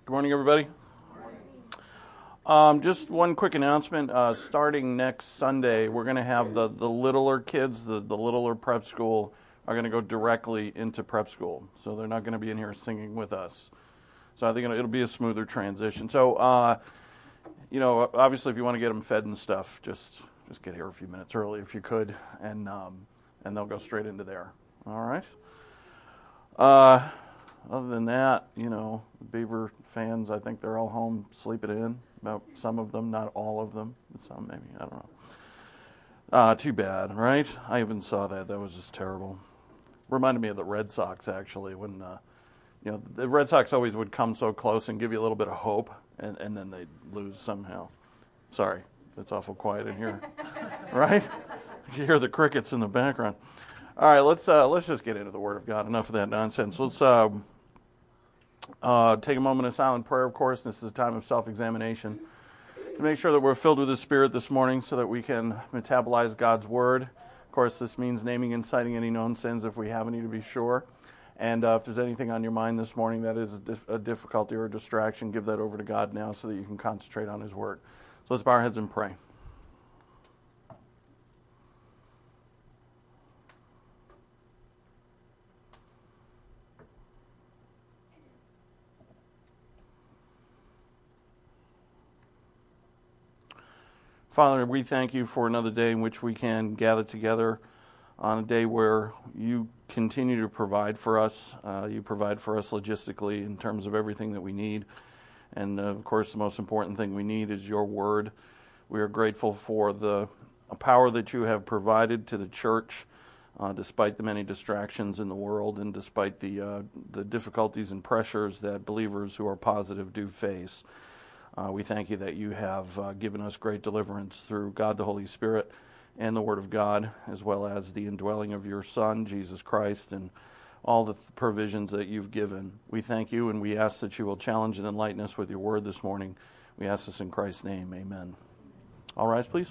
Good morning, everybody. Just one quick announcement. Starting next Sunday, we're going to have the littler kids, the littler prep school, are going to go directly into prep school. So they're not going to be in here singing with us. So I think it'll be a smoother transition. So, obviously if you want to get them fed and stuff, just get here a few minutes early if you could, and they'll go straight into there. All right? Other than that, Beaver fans, I think they're all home sleeping in. About some of them, not all of them. Some maybe, I don't know. Too bad, right? I even saw that. That was just terrible. Reminded me of the Red Sox, actually, when the Red Sox always would come so close and give you a little bit of hope, and then they'd lose somehow. Sorry, it's awful quiet in here, right? You hear the crickets in the background. All right, let's just get into the Word of God. Enough of that nonsense. Let's take a moment of silent prayer, of course. This is a time of self-examination to make sure that we're filled with the Spirit this morning so that we can metabolize God's Word. Of course, this means naming and citing any known sins if we have any, to be sure. And if there's anything on your mind this morning that is a difficulty or a distraction, give that over to God now so that you can concentrate on His Word. So let's bow our heads and pray. Father, we thank you for another day in which we can gather together on a day where you continue to provide for us. You provide for us logistically in terms of everything that we need. And, of course, the most important thing we need is your word. We are grateful for the power that you have provided to the church, despite the many distractions in the world and despite the difficulties and pressures that believers who are positive do face. We thank you that you have given us great deliverance through God the Holy Spirit and the Word of God, as well as the indwelling of your Son, Jesus Christ, and all the provisions that you've given. We thank you, and we ask that you will challenge and enlighten us with your Word this morning. We ask this in Christ's name. Amen. All rise, please.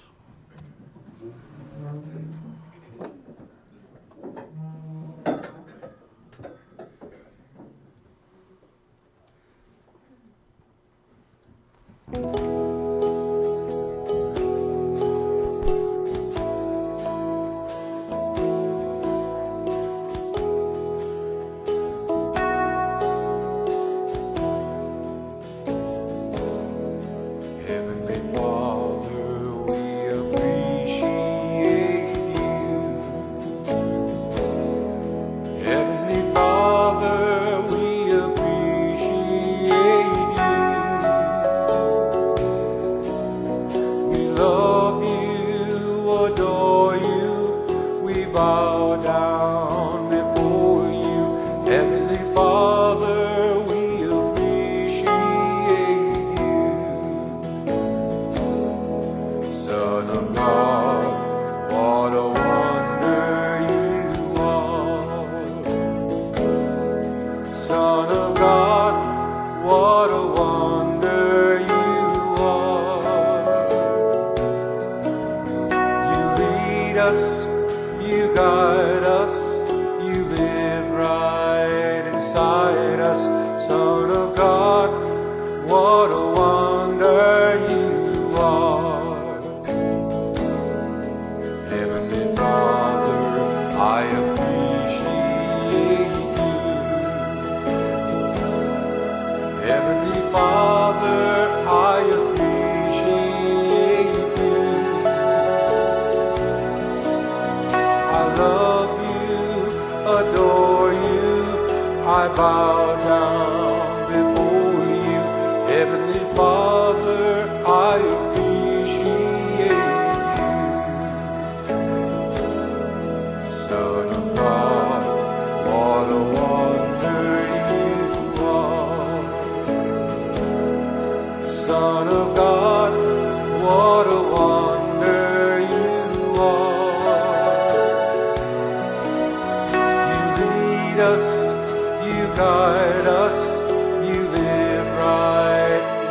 Guide us, you live right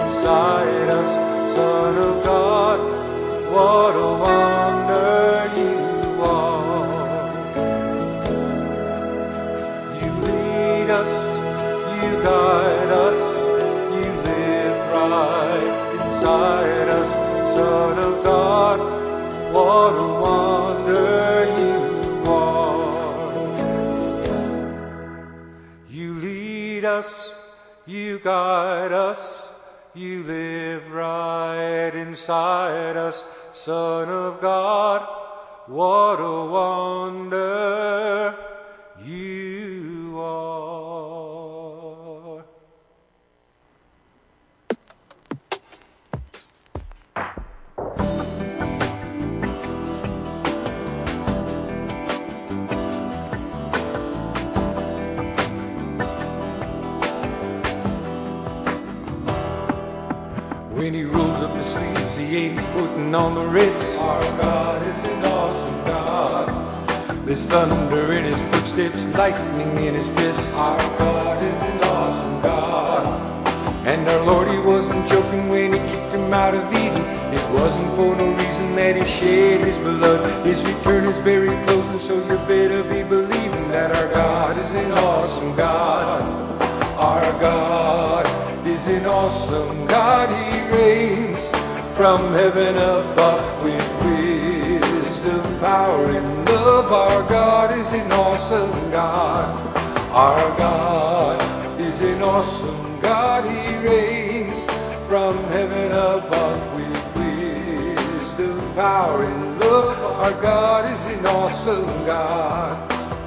us, you guide us, you live right inside us. Son of God, what a wonder you are. When he rolls up his sleeves, he ain't putting on the Ritz. Our God is an awesome God. There's thunder in his footsteps, lightning in his fists. Our God is an awesome God. And our Lord, he wasn't joking when he kicked him out of Eden. It wasn't for no reason that he shed his blood. His return is very close, and so you better be believing that our God is an awesome God. Our God is an awesome God. He reigns from heaven above with wisdom, power, and love. Our God is an awesome God. Our God is an awesome God. He reigns from heaven above with wisdom, power, and love. Our God is an awesome God.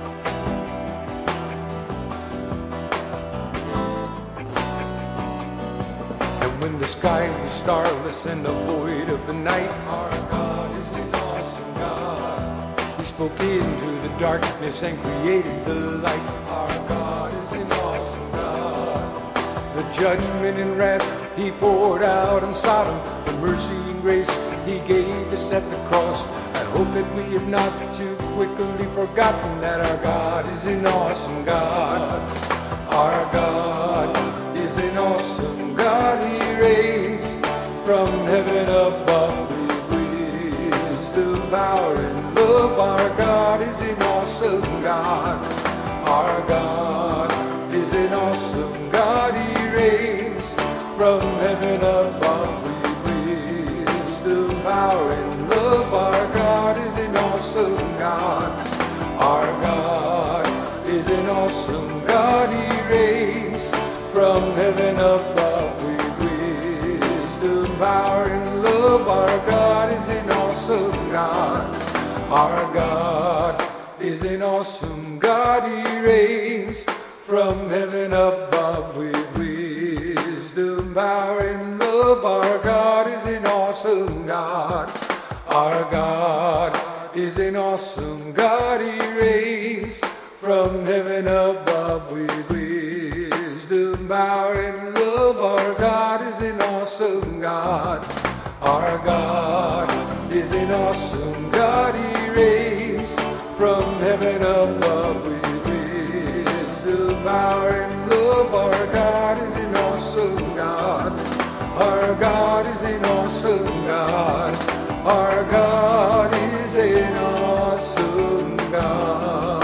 When the sky was starless and the void of the night, our God is an awesome God. He spoke into the darkness and created the light. Our God is an awesome God. The judgment and wrath he poured out on Sodom, the mercy and grace he gave us at the cross. I hope that we have not too quickly forgotten that our God is an awesome God. Our God is an awesome God. He reigns from heaven above with wisdom, power, and love. Our God is an awesome God. Our God is an awesome God. He reigns from heaven above with wisdom, power, and love. Our God is an awesome God. Our God is an awesome God. He reigns from heaven above with wisdom, power, and love. Our God is an awesome God. Our God is an awesome God. He reigns from heaven above with wisdom, power, and love. Our God is an awesome God. Our God is an awesome God. He reigns from heaven above with wisdom, power, and love. Our God is an awesome God. Our God is an awesome God. He reigns from heaven above with wisdom, power, and love. Our God is an awesome God. Our God is an awesome God. Our God is an awesome God.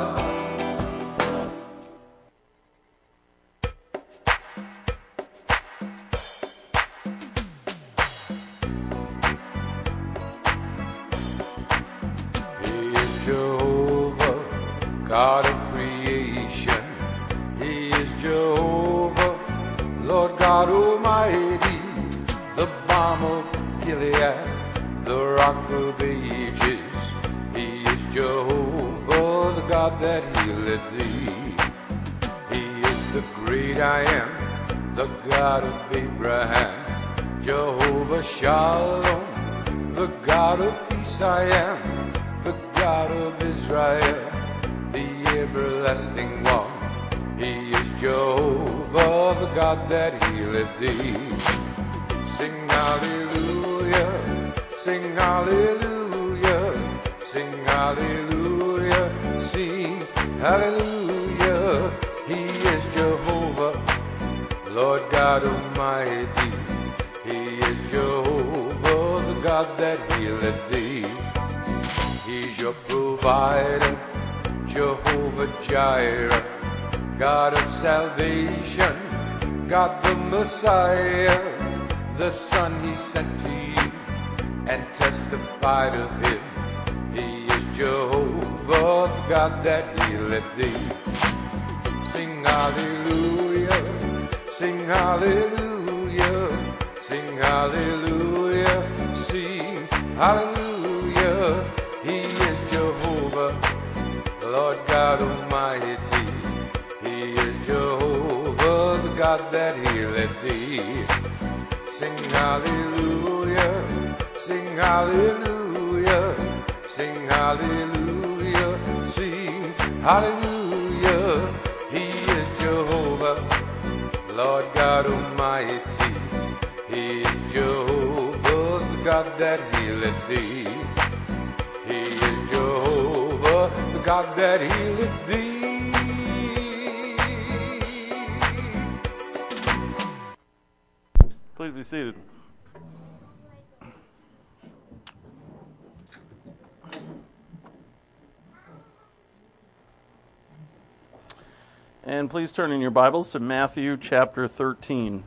Jehovah, God of creation. He is Jehovah, Lord God Almighty, the balm of Gilead, the rock of ages. He is Jehovah, the God that healeth thee. He is the great I am, the God of Abraham, Jehovah Shalom, the God of peace I am, the God of Israel, the everlasting one. He is Jehovah, the God that healeth thee. Sing hallelujah, sing hallelujah, sing hallelujah, sing hallelujah. He is Jehovah, Lord God Almighty. He is Jehovah, the God that healeth thee. He's your provider, Jehovah Jireh, God of salvation, God the Messiah, the Son he sent to you and testified of him. He is Jehovah, the God that healeth thee. Sing hallelujah. Sing hallelujah, sing hallelujah, sing hallelujah. He is Jehovah, Lord God Almighty. He is Jehovah, the God that healeth thee. Sing hallelujah, sing hallelujah, sing hallelujah, sing hallelujah. He is Jehovah, Lord God Almighty. He is Jehovah, the God that healeth thee. He is Jehovah, the God that healeth thee. Please be seated. And please turn in your Bibles to Matthew chapter 13.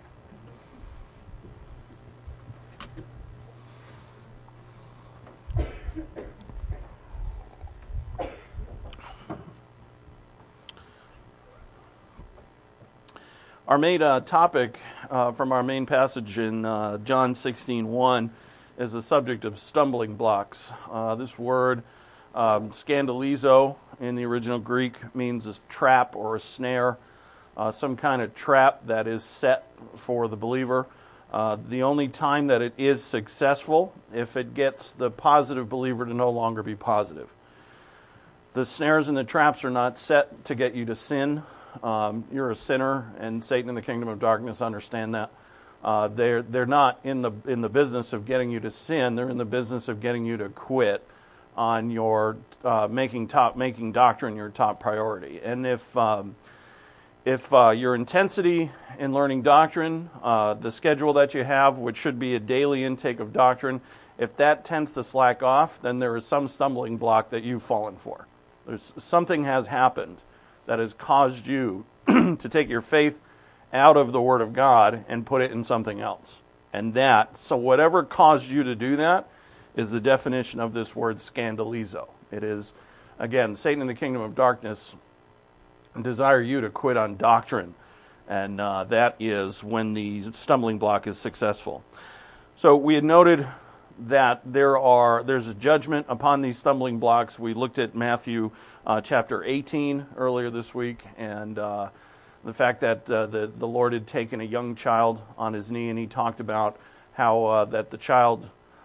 Our main topic from our main passage in John 16:1 is the subject of stumbling blocks. This word, scandalizo, in the original Greek means a trap or a snare, some kind of trap that is set for the believer. The only time that it is successful, if it gets the positive believer to no longer be positive. The snares and the traps are not set to get you to sin. You're a sinner, and Satan and the kingdom of darkness understand that. They're not in the business of getting you to sin. They're in the business of getting you to quit on your making doctrine your top priority. And if your intensity in learning doctrine, the schedule that you have, which should be a daily intake of doctrine, if that tends to slack off, then there is some stumbling block that you've fallen for. Something has happened that has caused you to take your faith out of the Word of God and put it in something else. So whatever caused you to do that is the definition of this word scandalizo. It is, again, Satan and the kingdom of darkness desire you to quit on doctrine, and that is when the stumbling block is successful. So we had noted that there's a judgment upon these stumbling blocks. We looked at Matthew chapter 18 earlier this week, and the fact that the Lord had taken a young child on his knee, and he talked about how that the child,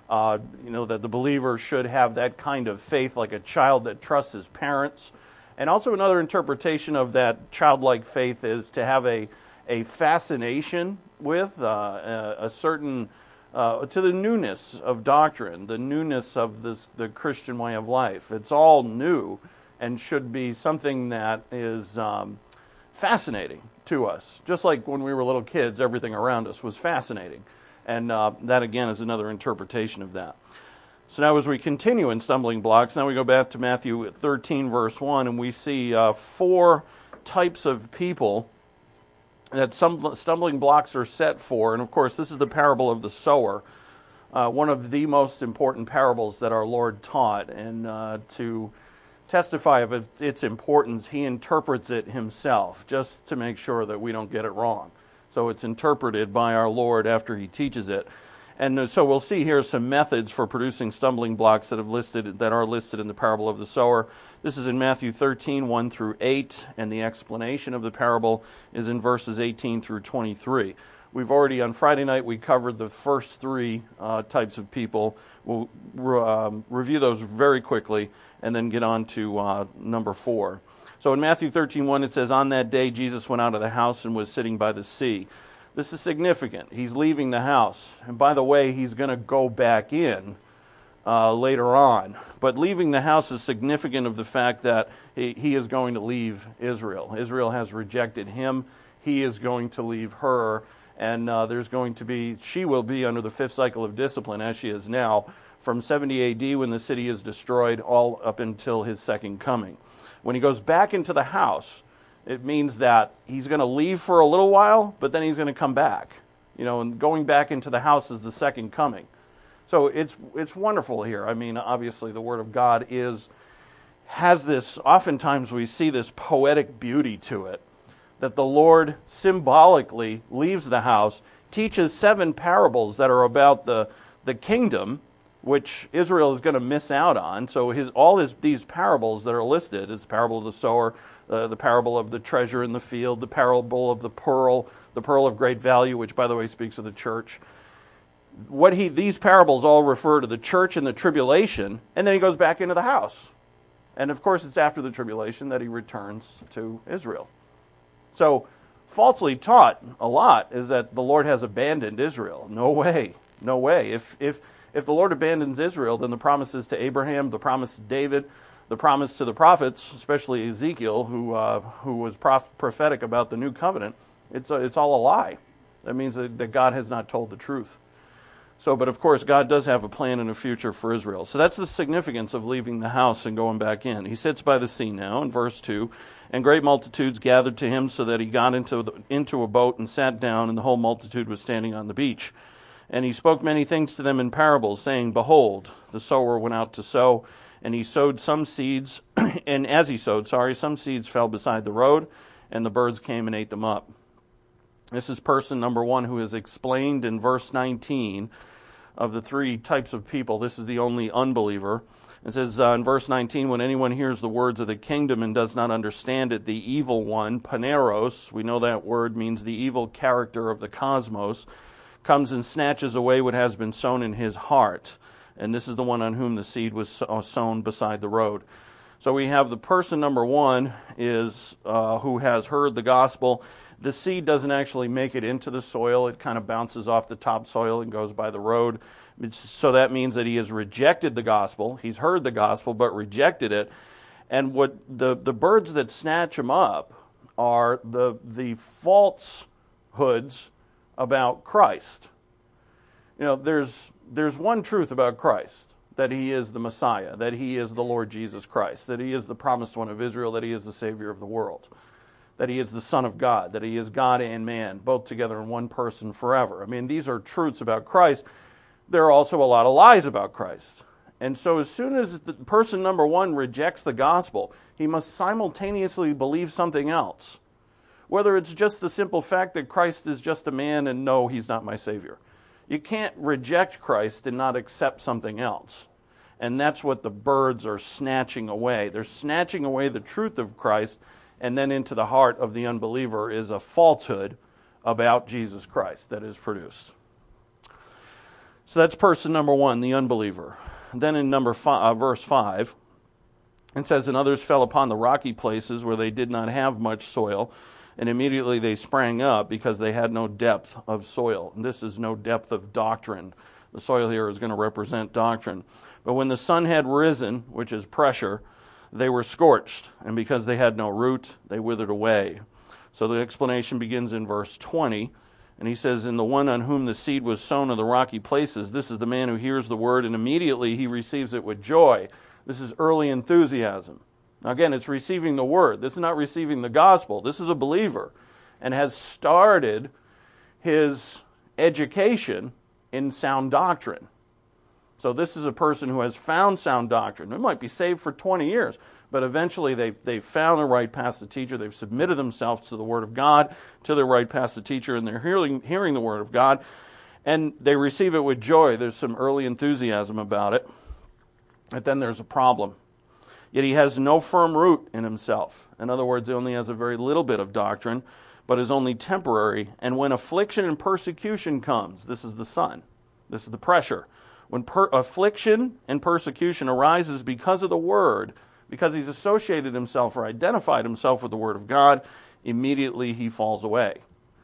that the believer should have that kind of faith, like a child that trusts his parents. And also another interpretation of that childlike faith is to have a fascination with a certain to the newness of doctrine, the newness of the Christian way of life. It's all new and should be something that is fascinating to us. Just like when we were little kids, everything around us was fascinating. And that, again, is another interpretation of that. So now as we continue in stumbling blocks, now we go back to Matthew 13, verse 1, and we see 4 types of people that some stumbling blocks are set for. And of course, this is the parable of the sower, one of the most important parables that our Lord taught. And to testify of its importance, he interprets it himself, just to make sure that we don't get it wrong. So it's interpreted by our Lord after he teaches it. And so we'll see here some methods for producing stumbling blocks that are listed in the parable of the sower. This is in Matthew 13, 1 through 8, and the explanation of the parable is in verses 18 through 23. We've already, on Friday night, we covered the first 3 types of people. We'll review those very quickly and then get on to number 4. So in Matthew 13:1, it says, "On that day Jesus went out of the house and was sitting by the sea." This is significant. He's leaving the house. And by the way, he's going to go back in later on. But leaving the house is significant of the fact that he is going to leave Israel. Israel has rejected him. He is going to leave her. And she will be under the 5th cycle of discipline, as she is now, from 70 AD when the city is destroyed all up until his second coming. When he goes back into the house, it means that he's going to leave for a little while, but then he's going to come back. And going back into the house is the second coming. So it's wonderful here. I mean, obviously the Word of God has this, oftentimes we see this poetic beauty to it, that the Lord symbolically leaves the house, teaches 7 parables that are about the kingdom, which Israel is going to miss out on. So these parables that are listed is the parable of the sower, the parable of the treasure in the field, the parable of the pearl of great value, which by the way speaks of the church. These parables all refer to the church and the tribulation, and then he goes back into the house. And of course it's after the tribulation that he returns to Israel. So falsely taught a lot is that the Lord has abandoned Israel. No way. No way. If the Lord abandons Israel, then the promises to Abraham, the promise to David, the promise to the prophets, especially Ezekiel, who was prophetic about the new covenant, it's all a lie. That means that God has not told the truth. So, but of course, God does have a plan and a future for Israel. So that's the significance of leaving the house and going back in. He sits by the sea now, in verse 2, and great multitudes gathered to him so that he got into a boat and sat down, and the whole multitude was standing on the beach. And he spoke many things to them in parables, saying, Behold, the sower went out to sow, and he sowed some seeds, and as he sowed, some seeds fell beside the road, and the birds came and ate them up. This is person number 1 who is explained in verse 19 of the 3 types of people. This is the only unbeliever. It says in verse 19, when anyone hears the words of the kingdom and does not understand it, the evil one, paneros, we know that word means the evil character of the cosmos, comes and snatches away what has been sown in his heart. And this is the one on whom the seed was sown beside the road. So we have the person number 1 is who has heard the gospel. The seed doesn't actually make it into the soil. It kind of bounces off the topsoil and goes by the road. So that means that he has rejected the gospel. He's heard the gospel but rejected it. And what the birds that snatch him up are the falsehoods about Christ. You know, there's one truth about Christ, that he is the Messiah, that he is the Lord Jesus Christ, that he is the promised one of Israel, that he is the Savior of the world, that he is the Son of God, that he is God and man, both together in one person forever. I mean, these are truths about Christ. There are also a lot of lies about Christ. And so as soon as the person number 1 rejects the gospel, he must simultaneously believe something else. Whether it's just the simple fact that Christ is just a man and no, he's not my Savior. You can't reject Christ and not accept something else. And that's what the birds are snatching away. They're snatching away the truth of Christ, and then into the heart of the unbeliever is a falsehood about Jesus Christ that is produced. So that's person number 1, the unbeliever. Then in verse 5, it says, And others fell upon the rocky places where they did not have much soil, and immediately they sprang up because they had no depth of soil. And this is no depth of doctrine. The soil here is going to represent doctrine. But when the sun had risen, which is pressure, they were scorched, and because they had no root, they withered away. So the explanation begins in verse 20, and he says, And the one on whom the seed was sown in the rocky places, this is the man who hears the word, and immediately he receives it with joy. This is early enthusiasm. Now again, it's receiving the word. This is not receiving the gospel. This is a believer and has started his education in sound doctrine. So this is a person who has found sound doctrine. They might be saved for 20 years, but eventually they've found the right past the teacher. They've submitted themselves to the Word of God, to the right past the teacher, and they're hearing the Word of God, and they receive it with joy. There's some early enthusiasm about it, but then there's a problem. Yet he has no firm root in himself. In other words, he only has a very little bit of doctrine, but is only temporary. And when affliction and persecution comes, this is the sun, this is the pressure. When affliction and persecution arises because of the word, because he's associated himself or identified himself with the word of God, immediately he falls away.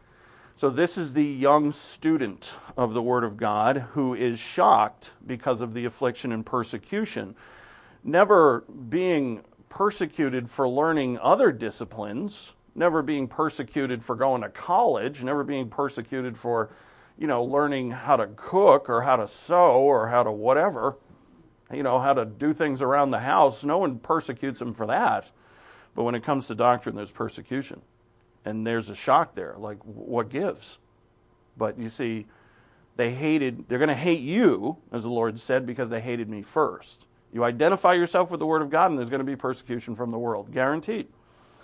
So this is the young student of the word of God who is shocked because of the affliction and persecution, never being persecuted for learning other disciplines, never being persecuted for going to college, never being persecuted for, learning how to cook or how to sew or how to whatever, how to do things around the house. No one persecutes him for that. But when it comes to doctrine, there's persecution. And there's a shock there, like what gives? But you see, they're going to hate you, as the Lord said, because they hated me first. You identify yourself with the Word of God, and there's going to be persecution from the world, guaranteed.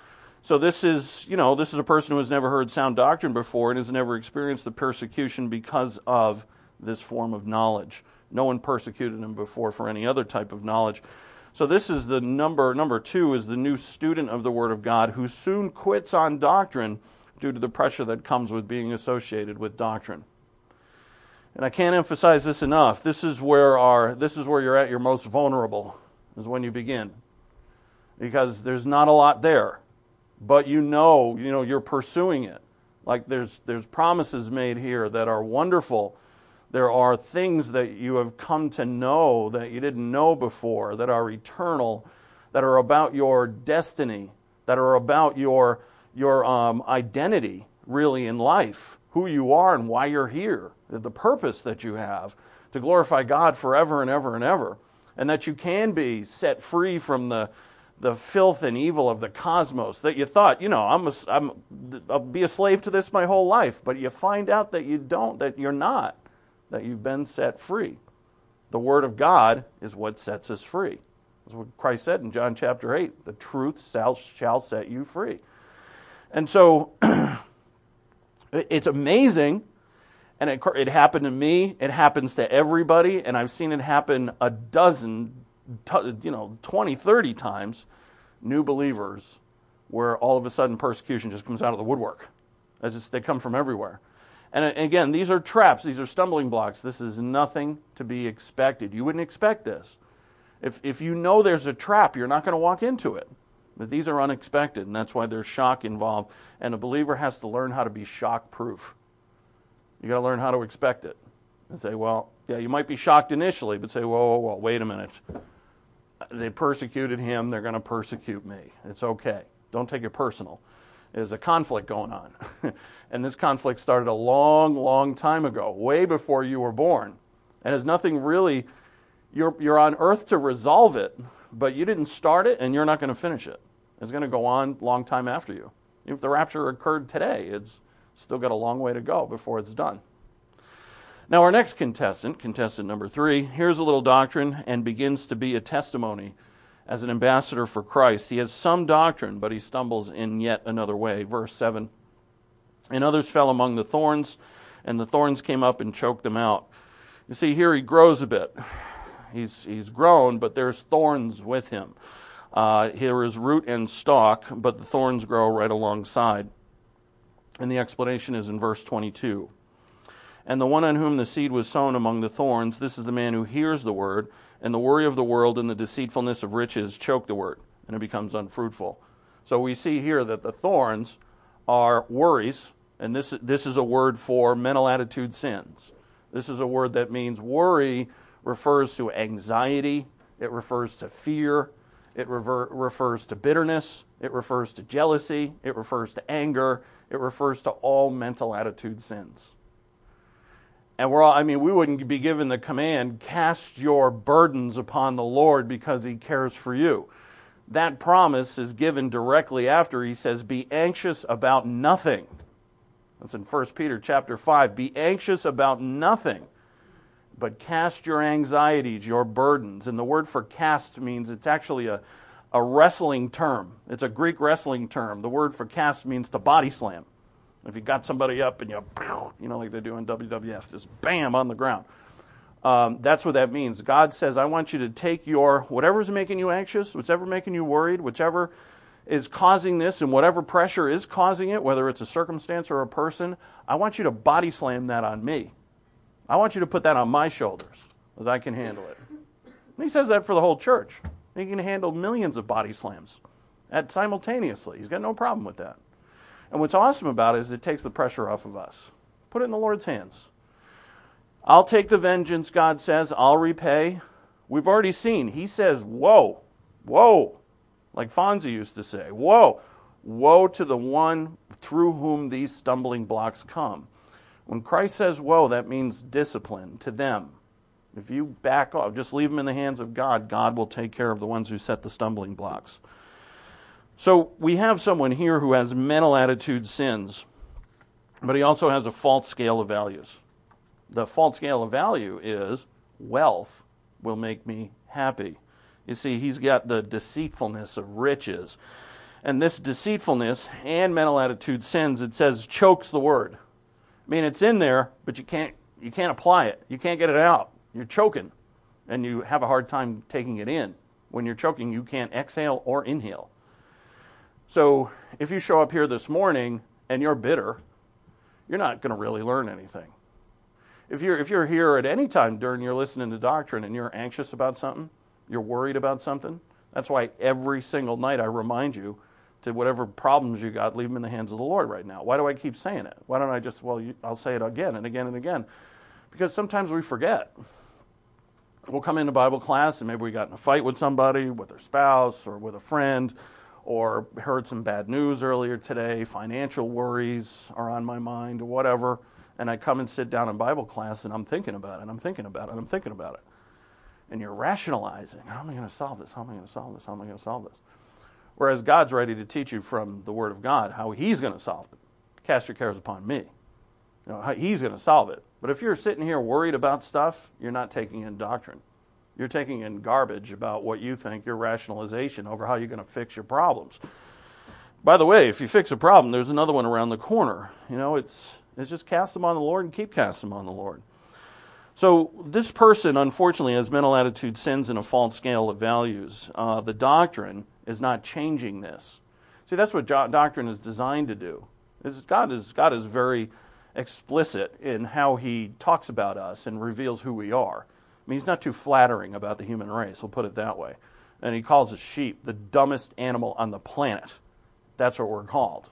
So this is a person who has never heard sound doctrine before and has never experienced the persecution because of this form of knowledge. No one persecuted him before for any other type of knowledge. So this is the number 2 is the new student of the Word of God who soon quits on doctrine due to the pressure that comes with being associated with doctrine. And I can't emphasize this enough. This is where you're at your most vulnerable, is when you begin. Because there's not a lot there. But you're pursuing it. Like there's promises made here that are wonderful. There are things that you have come to know that you didn't know before, that are eternal, that are about your destiny, that are about your identity, really, in life, who you are and why you're here, the purpose that you have to glorify God forever and ever and ever, and that you can be set free from the filth and evil of the cosmos, that you thought, I'll be a slave to this my whole life, but you find out that you don't, that you're not, that you've been set free. The Word of God is what sets us free. That's what Christ said in John chapter 8, the truth shall set you free. And so it's amazing, and it happened to me, it happens to everybody, and I've seen it happen 20, 30 times, new believers, where all of a sudden persecution just comes out of the woodwork. They come from everywhere. And again, these are traps, these are stumbling blocks. This is nothing to be expected. You wouldn't expect this. If you know there's a trap, you're not going to walk into it. But these are unexpected, and that's why there's shock involved. And a believer has to learn how to be shock-proof. You got to learn how to expect it. And say, well, yeah, you might be shocked initially, but say, whoa, wait a minute. They persecuted him, they're going to persecute me. It's okay. Don't take it personal. There's a conflict going on. And this conflict started a long, long time ago, way before you were born. And has nothing really, you're on earth to resolve it, but you didn't start it and you're not going to finish it. It's going to go on a long time after you. If the rapture occurred today, it's still got a long way to go before it's done. Now our next contestant number 3, here's a little doctrine and begins to be a testimony as an ambassador for Christ. He has some doctrine, but he stumbles in yet another way. Verse 7, and others fell among the thorns, and the thorns came up and choked them out. You see, here he grows a bit. He's grown, but there's thorns with him. Here is root and stalk, but the thorns grow right alongside. And the explanation is in verse 22. And the one on whom the seed was sown among the thorns, this is the man who hears the word, and the worry of the world and the deceitfulness of riches choke the word, and it becomes unfruitful. So we see here that the thorns are worries, and this is a word for mental attitude sins. This is a word that means worry refers to anxiety, it refers to fear, it refers to bitterness, it refers to jealousy, it refers to anger, it refers to all mental attitude sins. And we wouldn't be given the command, cast your burdens upon the Lord because he cares for you. That promise is given directly after he says, be anxious about nothing. That's in 1 Peter chapter 5. Be anxious about nothing, but cast your anxieties, your burdens. And the word for cast means it's actually a wrestling term. It's a Greek wrestling term. The word for cast means to body slam. If you got somebody up and like they do in WWF, just bam on the ground. That's what that means. God says, I want you to take whatever's making you anxious, whatever making you worried, whichever is causing this, and whatever pressure is causing it, whether it's a circumstance or a person, I want you to body slam that on me. I want you to put that on my shoulders, as I can handle it. And he says that for the whole church. He can handle millions of body slams simultaneously. He's got no problem with that. And what's awesome about it is it takes the pressure off of us. Put it in the Lord's hands. I'll take the vengeance, God says. I'll repay. We've already seen. He says, whoa, whoa, like Fonzie used to say, whoa, woe to the one through whom these stumbling blocks come. When Christ says whoa, that means discipline to them. If you back off, just leave them in the hands of God, God will take care of the ones who set the stumbling blocks. So we have someone here who has mental attitude sins, but he also has a false scale of values. The false scale of value is wealth will make me happy. You see, he's got the deceitfulness of riches. And this deceitfulness and mental attitude sins, it says, chokes the word. I mean, it's in there, but you can't apply it. You can't get it out. You're choking, and you have a hard time taking it in. When you're choking, you can't exhale or inhale. So if you show up here this morning and you're bitter, you're not going to really learn anything. If you're here at any time during your listening to doctrine and you're anxious about something, you're worried about something, that's why every single night I remind you to whatever problems you got, leave them in the hands of the Lord right now. Why do I keep saying it? Why don't I just, I'll say it again and again and again. Because sometimes we forget. We'll come into Bible class and maybe we got in a fight with somebody, with their spouse or with a friend, or heard some bad news earlier today, financial worries are on my mind, or whatever, and I come and sit down in Bible class and I'm thinking about it, I'm thinking about it. And you're rationalizing, how am I going to solve this? How am I going to solve this? How am I going to solve this? Whereas God's ready to teach you from the Word of God how He's going to solve it. Cast your cares upon me. How He's going to solve it. But if you're sitting here worried about stuff, you're not taking in doctrine. You're taking in garbage about what you think, your rationalization over how you're going to fix your problems. By the way, if you fix a problem, there's another one around the corner. It's just cast them on the Lord and keep casting them on the Lord. So this person, unfortunately, has mental attitude sins in a false scale of values. The doctrine is not changing this. See, that's what doctrine is designed to do. God is very explicit in how He talks about us and reveals who we are. I mean, He's not too flattering about the human race, we'll put it that way. And He calls us sheep, the dumbest animal on the planet. That's what we're called.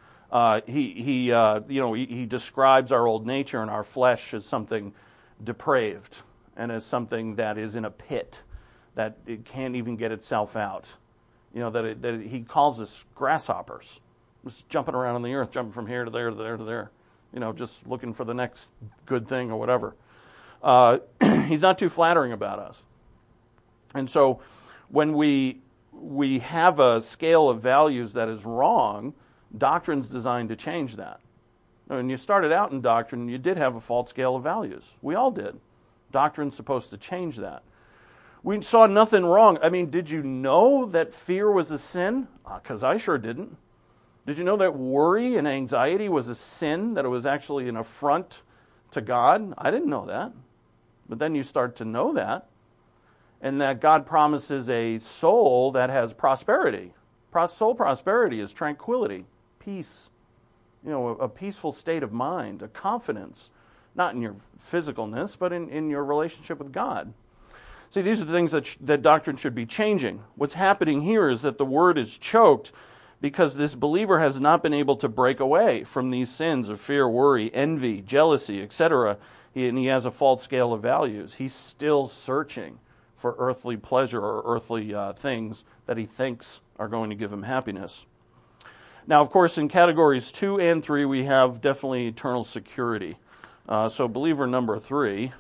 He describes our old nature and our flesh as something depraved and as something that is in a pit, that it can't even get itself out. That He calls us grasshoppers, just jumping around on the earth, jumping from here to there to there to there, just looking for the next good thing or whatever. He's not too flattering about us. And so when we have a scale of values that is wrong, doctrine's designed to change that. When you started out in doctrine, you did have a false scale of values. We all did. Doctrine's supposed to change that. We saw nothing wrong. I mean, did you know that fear was a sin? Because I sure didn't. Did you know that worry and anxiety was a sin, that it was actually an affront to God? I didn't know that. But then you start to know that, and that God promises a soul that has prosperity. Soul prosperity is tranquility, peace, a peaceful state of mind, a confidence, not in your physicalness, but in your relationship with God. See, these are the things that doctrine should be changing. What's happening here is that the word is choked because this believer has not been able to break away from these sins of fear, worry, envy, jealousy, etc., and he has a false scale of values. He's still searching for earthly pleasure or earthly things that he thinks are going to give him happiness. Now, of course, in categories 2 and 3, we have definitely eternal security. So believer number 3,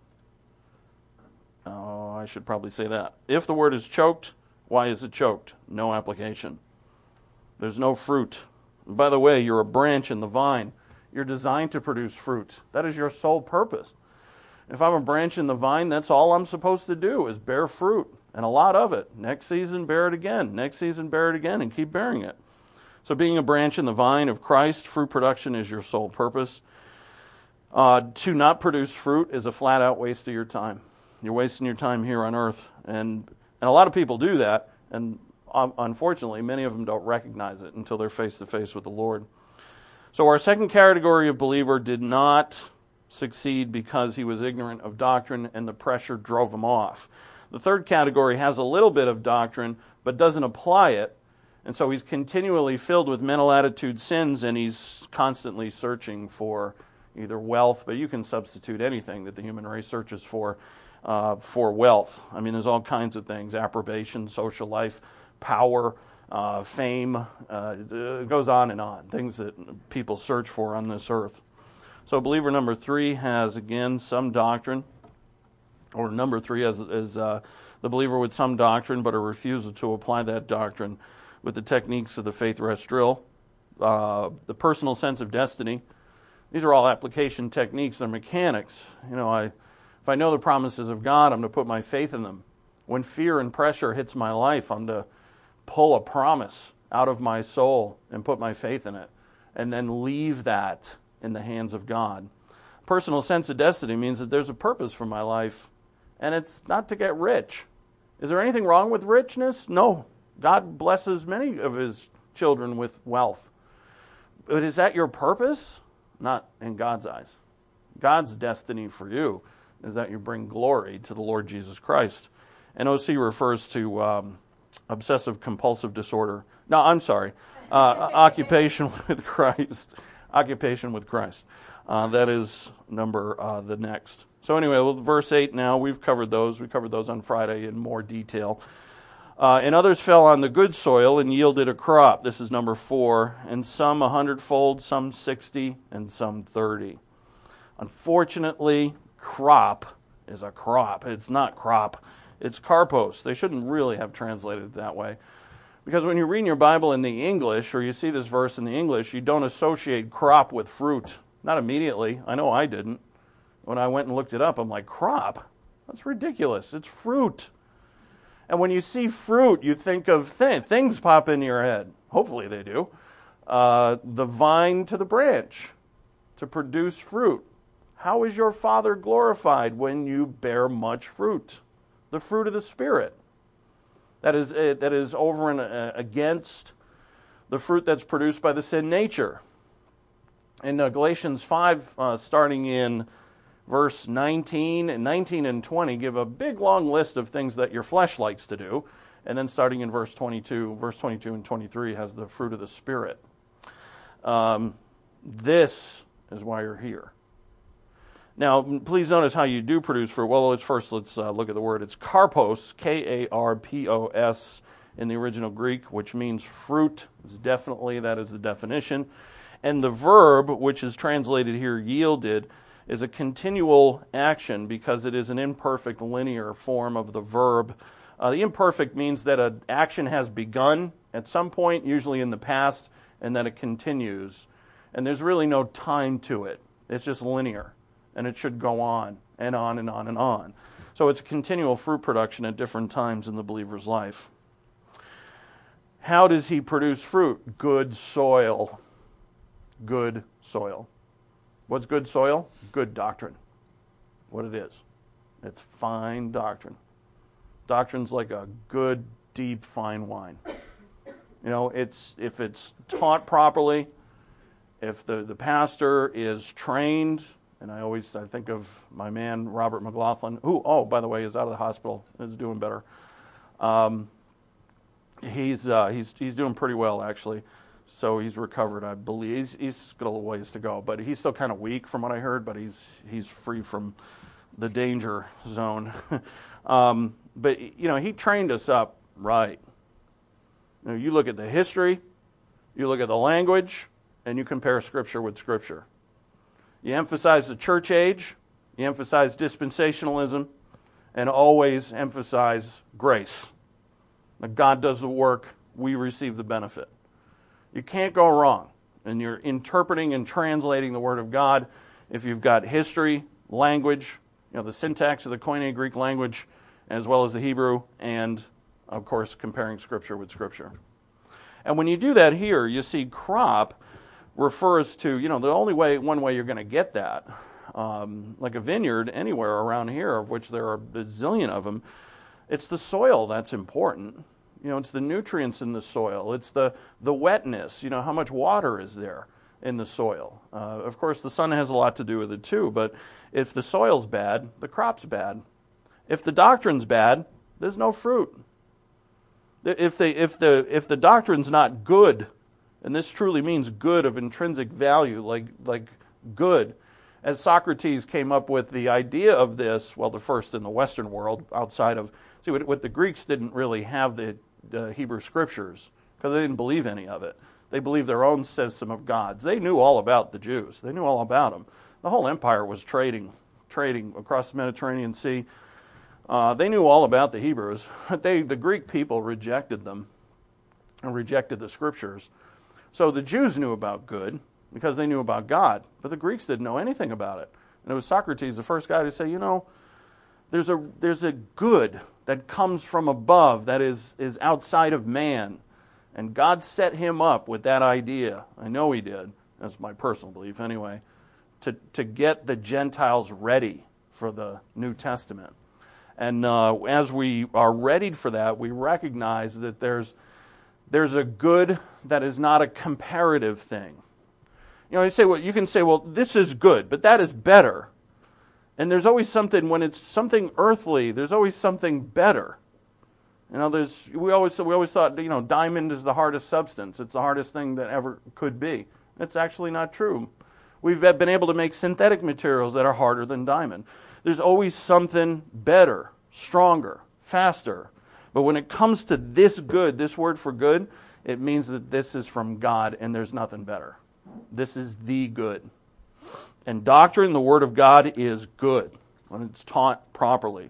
I should probably say that. If the word is choked, why is it choked? No application. There's no fruit. And by the way, you're a branch in the vine. You're designed to produce fruit. That is your sole purpose. If I'm a branch in the vine, that's all I'm supposed to do is bear fruit, and a lot of it. Next season, bear it again. Next season, bear it again, and keep bearing it. So being a branch in the vine of Christ, fruit production is your sole purpose. To not produce fruit is a flat-out waste of your time. You're wasting your time here on earth. And a lot of people do that, and unfortunately, many of them don't recognize it until they're face-to-face with the Lord. So our second category of believer did not succeed because he was ignorant of doctrine and the pressure drove him off. The third category has a little bit of doctrine but doesn't apply it, and so he's continually filled with mental attitude sins, and he's constantly searching for either wealth, but you can substitute anything that the human race searches for wealth. I mean, there's all kinds of things: approbation, social life, power, fame, it goes on, things that people search for on this earth. So believer number 3 has, again, some doctrine, or number 3 is the believer with some doctrine, but a refusal to apply that doctrine with the techniques of the faith rest drill. The personal sense of destiny. These are all application techniques. They're mechanics. If I know the promises of God, I'm to put my faith in them. When fear and pressure hits my life, I'm to pull a promise out of my soul and put my faith in it, and then leave that in the hands of God. Personal sense of destiny means that there's a purpose for my life, and it's not to get rich. Is there anything wrong with richness? No. God blesses many of his children with wealth. But is that your purpose? Not in God's eyes. God's destiny for you is that you bring glory to the Lord Jesus Christ. And OC refers to obsessive compulsive disorder. No, I'm sorry. Occupation with Christ. Occupation with Christ. That is the next. So anyway, verse 8 now, we've covered those. We covered those on Friday in more detail. And others fell on the good soil and yielded a crop. This is number 4. And some 100-fold, some 60, and some 30. Unfortunately, crop is a crop. It's not crop. It's karpos. They shouldn't really have translated it that way. Because when you read your Bible in the English, or you see this verse in the English, you don't associate crop with fruit. Not immediately. I know I didn't. When I went and looked it up, I'm like, crop? That's ridiculous. It's fruit. And when you see fruit, you think of things pop into your head. Hopefully they do. The vine to the branch to produce fruit. How is your Father glorified when you bear much fruit? The fruit of the Spirit. That is over and against the fruit that's produced by the sin nature. In Galatians 5, starting in verse 19 and 20, give a big long list of things that your flesh likes to do. And then starting in verse 22 and 23 has the fruit of the Spirit. This is why you're here. Now, please notice how you do produce fruit. Well, let's look at the word. It's karpos, K-A-R-P-O-S in the original Greek, which means fruit. That is the definition. And the verb, which is translated here, yielded, is a continual action because it is an imperfect linear form of the verb. The imperfect means that an action has begun at some point, usually in the past, and that it continues. And there's really no time to it. It's just linear. And it should go on and on and on and on. So it's continual fruit production at different times in the believer's life. How does he produce fruit? Good soil. Good soil. What's good soil? Good doctrine. What it is. It's fine doctrine. Doctrine's like a good, deep, fine wine. You know, if it's taught properly, if the pastor is trained. And I think of my man, Robert McLaughlin, who, by the way, is out of the hospital, is doing better. He's doing pretty well, actually. So he's recovered, I believe. He's got a little ways to go, but he's still kind of weak from what I heard, but he's free from the danger zone. But, he trained us up right. You look at the history, you look at the language, and you compare Scripture with Scripture. You emphasize the church age, you emphasize dispensationalism, and always emphasize grace. That God does the work, we receive the benefit. You can't go wrong. And you're interpreting and translating the Word of God if you've got history, language, the syntax of the Koine Greek language, as well as the Hebrew, and, of course, comparing Scripture with Scripture. And when you do that here, you see crop refers to, one way you're going to get that, like a vineyard anywhere around here, of which there are a bazillion of them, it's the soil that's important. It's the nutrients in the soil. It's the wetness, how much water is there in the soil. Of course, the sun has a lot to do with it too, but if the soil's bad, the crop's bad. If the doctrine's bad, there's no fruit. If the doctrine's not good, and this truly means good of intrinsic value, like good. As Socrates came up with the idea of this, the first in the Western world, outside of, what the Greeks didn't really have the Hebrew Scriptures, because they didn't believe any of it. They believed their own system of gods. They knew all about the Jews. They knew all about them. The whole empire was trading across the Mediterranean Sea. They knew all about the Hebrews. The Greek people rejected them and rejected the Scriptures. So the Jews knew about good because they knew about God, but the Greeks didn't know anything about it. And it was Socrates, the first guy to say, there's a good that comes from above that is outside of man. And God set him up with that idea. I know he did. That's my personal belief anyway. To get the Gentiles ready for the New Testament. And as we are readied for that, we recognize that there's a good that is not a comparative thing. You can say, well, this is good, but that is better. And there's always something, when it's something earthly, there's always something better. We always thought, diamond is the hardest substance. It's the hardest thing that ever could be. It's actually not true. We've been able to make synthetic materials that are harder than diamond. There's always something better, stronger, faster. But when it comes to this good, this word for good, it means that this is from God and there's nothing better. This is the good. And doctrine, the Word of God, is good when it's taught properly.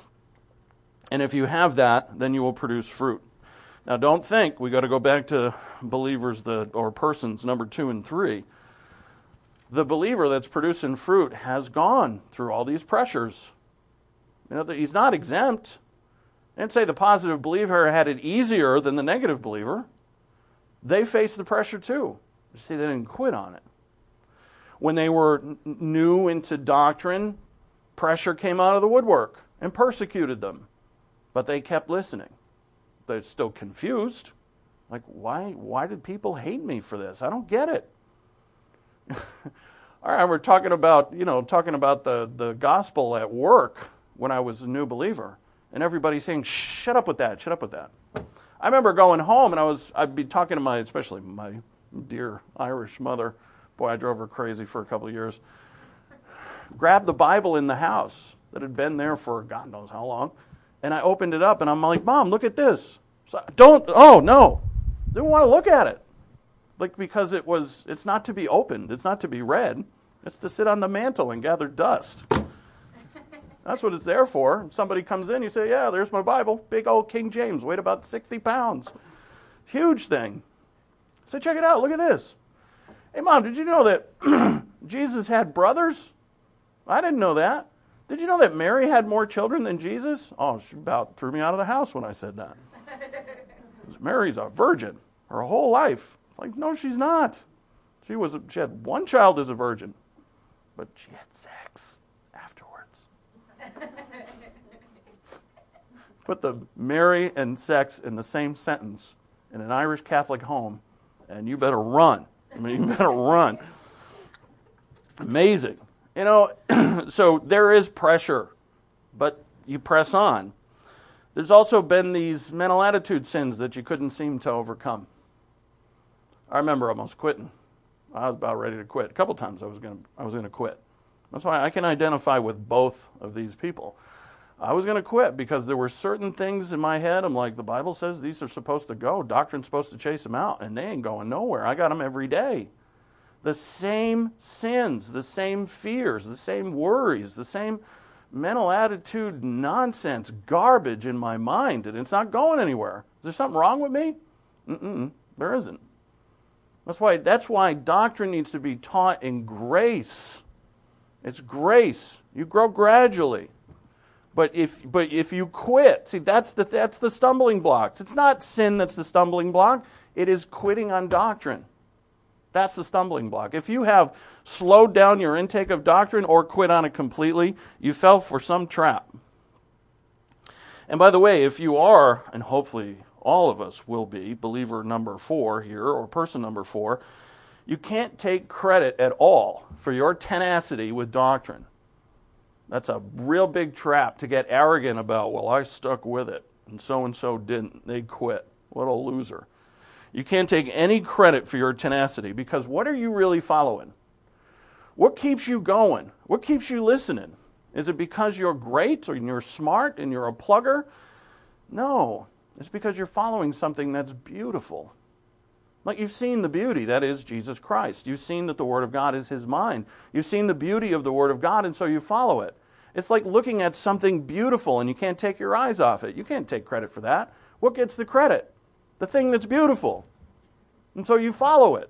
And if you have that, then you will produce fruit. Now don't think, we got to go back to believers or persons number 2 and 3. The believer that's producing fruit has gone through all these pressures. He's not exempt. I didn't say the positive believer had it easier than the negative believer. They faced the pressure too. You see, they didn't quit on it. When they were new into doctrine, pressure came out of the woodwork and persecuted them. But they kept listening. They're still confused. Like, why did people hate me for this? I don't get it. All right, we're talking about the gospel at work when I was a new believer. And everybody's saying, shut up with that, shut up with that. I remember going home and I'd be talking to especially my dear Irish mother. Boy, I drove her crazy for a couple of years. Grabbed the Bible in the house that had been there for God knows how long. And I opened it up and I'm like, Mom, look at this. So didn't want to look at it. Because it's not to be opened. It's not to be read. It's to sit on the mantle and gather dust. That's what it's there for. If somebody comes in, you say, yeah, there's my Bible. Big old King James, weighed about 60 pounds. Huge thing. So check it out. Look at this. Hey, Mom, did you know that Jesus had brothers? I didn't know that. Did you know that Mary had more children than Jesus? Oh, she about threw me out of the house when I said that. Mary's a virgin her whole life. It's like, no, she's not. She had one child as a virgin, but she had sex afterwards. Put the Mary and sex in the same sentence in an Irish Catholic home, and you better run. You better run. Amazing. So there is pressure, but you press on. There's also been these mental attitude sins that you couldn't seem to overcome. I remember almost quitting. I was about ready to quit. A couple times I was going to quit. That's why I can identify with both of these people. I was going to quit because there were certain things in my head. I'm like, the Bible says these are supposed to go. Doctrine's supposed to chase them out, and they ain't going nowhere. I got them every day. The same sins, the same fears, the same worries, the same mental attitude nonsense, garbage in my mind, and it's not going anywhere. Is there something wrong with me? There isn't. That's why doctrine needs to be taught in grace. It's grace. You grow gradually. But if you quit, see, that's the stumbling blocks. It's not sin that's the stumbling block. It is quitting on doctrine. That's the stumbling block. If you have slowed down your intake of doctrine or quit on it completely, you fell for some trap. And by the way, if you are, and hopefully all of us will be, believer number 4 here, or person number 4, you can't take credit at all for your tenacity with doctrine. That's a real big trap to get arrogant about, well, I stuck with it, and so didn't. They quit. What a loser. You can't take any credit for your tenacity, because what are you really following? What keeps you going? What keeps you listening? Is it because you're great, or you're smart, and you're a plugger? No. It's because you're following something that's beautiful. Like you've seen the beauty, that is Jesus Christ. You've seen that the Word of God is His mind. You've seen the beauty of the Word of God, and so you follow it. It's like looking at something beautiful, and you can't take your eyes off it. You can't take credit for that. What gets the credit? The thing that's beautiful. And so you follow it.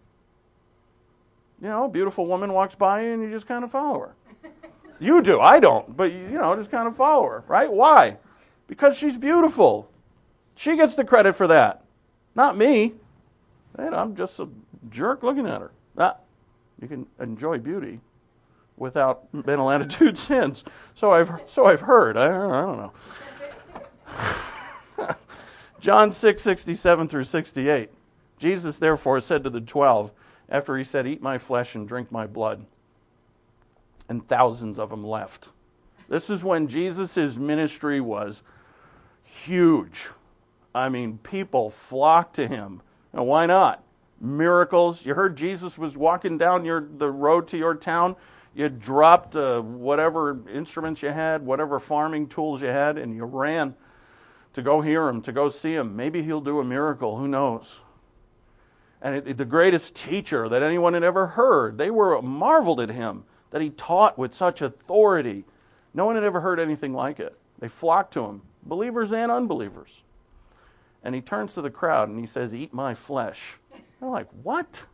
A beautiful woman walks by you, and you just kind of follow her. You do. I don't. But, just kind of follow her, right? Why? Because she's beautiful. She gets the credit for that. Not me. And I'm just a jerk looking at her. You can enjoy beauty without mental attitude sins. So I've heard. I don't know. John 6:67 through 68. Jesus therefore said to the 12, after he said, "Eat my flesh and drink my blood," and thousands of them left. This is when Jesus' ministry was huge. I mean, people flocked to him. And why not? Miracles. You heard Jesus was walking down the road to your town. You dropped whatever instruments you had, whatever farming tools you had, and you ran to go hear him, to go see him. Maybe he'll do a miracle. Who knows? And the greatest teacher that anyone had ever heard, they were marveled at him, that he taught with such authority. No one had ever heard anything like it. They flocked to him, believers and unbelievers. And he turns to the crowd and he says, "Eat my flesh." They're like, "What?"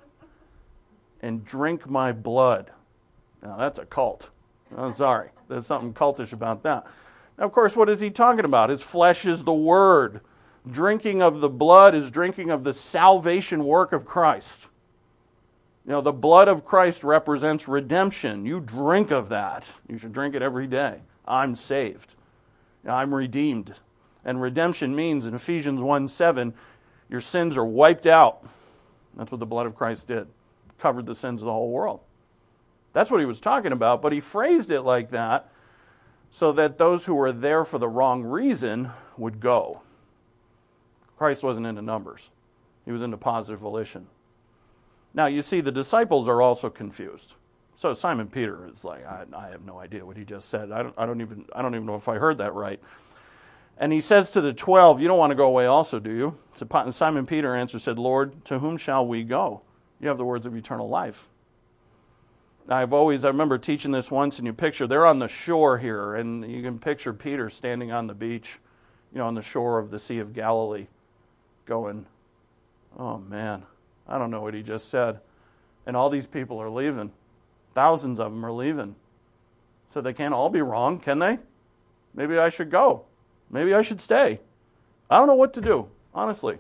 "And drink my blood." Now that's a cult. I'm sorry. There's something cultish about that. Now, of course, what is he talking about? His flesh is the word. Drinking of the blood is drinking of the salvation work of Christ. You know, the blood of Christ represents redemption. You drink of that. You should drink it every day. I'm saved. I'm redeemed. And redemption means, in Ephesians 1:7, your sins are wiped out. That's what the blood of Christ did. Covered the sins of the whole world. That's what he was talking about, but he phrased it like that so that those who were there for the wrong reason would go. Christ wasn't into numbers. He was into positive volition. Now, you see, the disciples are also confused. So Simon Peter is like, I have no idea what he just said. I don't even know if I heard that right. And he says to the 12, "You don't want to go away also, do you?" So Simon Peter answered, said, "Lord, to whom shall we go? You have the words of eternal life." Now, I remember teaching this once, and you picture, they're on the shore here, and you can picture Peter standing on the beach, on the shore of the Sea of Galilee, going, "Oh man, I don't know what he just said." And all these people are leaving. Thousands of them are leaving. So they can't all be wrong, can they? Maybe I should go. Maybe I should stay. I don't know what to do, honestly.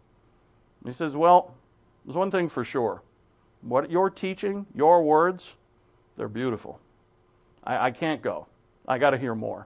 And he says, "Well, there's one thing for sure. What you're teaching, your words, they're beautiful. I can't go. I got to hear more."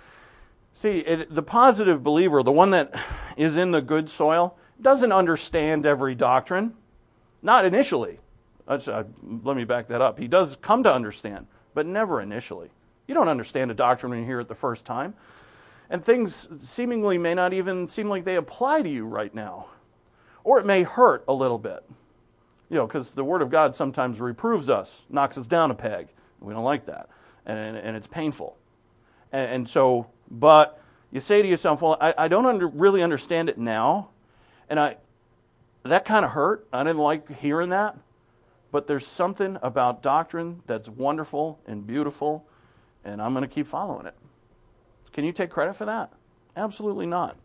See, the positive believer, the one that is in the good soil, doesn't understand every doctrine. Not initially. Let me back that up. He does come to understand, but never initially. You don't understand a doctrine when you hear it the first time. And things seemingly may not even seem like they apply to you right now. Or it may hurt a little bit. Because the Word of God sometimes reproves us, knocks us down a peg. We don't like that. And it's painful. And so, but you say to yourself, "Well, I don't really understand it now." And that kind of hurt. I didn't like hearing that. But there's something about doctrine that's wonderful and beautiful, and I'm going to keep following it. Can you take credit for that? Absolutely not.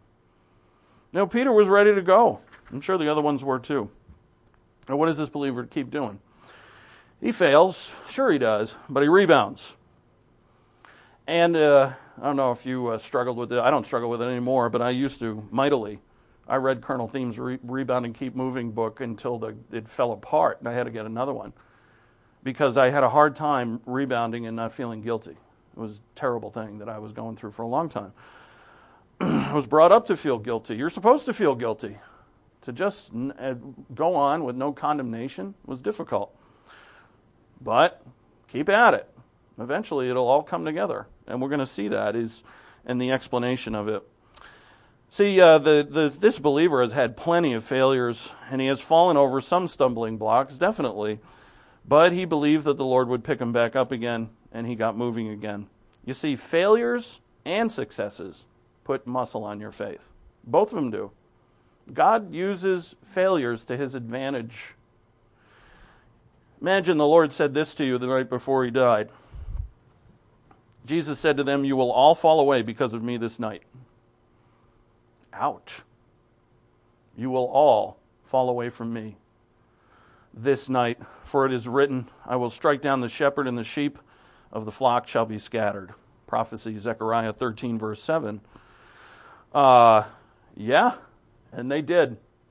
Peter was ready to go. I'm sure the other ones were too. Now, what does this believer keep doing? He fails. Sure he does, but he rebounds. And I don't know if you struggled with it. I don't struggle with it anymore, but I used to mightily. I read Colonel Thiem's Rebound and Keep Moving book until it fell apart, and I had to get another one because I had a hard time rebounding and not feeling guilty. It was a terrible thing that I was going through for a long time. I was brought up to feel guilty. You're supposed to feel guilty. To just go on with no condemnation was difficult. But keep at it. Eventually it'll all come together. And we're going to see that is in the explanation of it. See, this believer has had plenty of failures, and he has fallen over some stumbling blocks, definitely. But he believed that the Lord would pick him back up again, and he got moving again. You see, failures and successes put muscle on your faith. Both of them do. God uses failures to his advantage. Imagine the Lord said this to you the night before he died. Jesus said to them, "You will all fall away because of me this night." Ouch. You will all fall away from me this night, for it is written, "I will strike down the shepherd, and the sheep of the flock shall be scattered." Prophecy, Zechariah 13, verse 7. Yeah, and they did.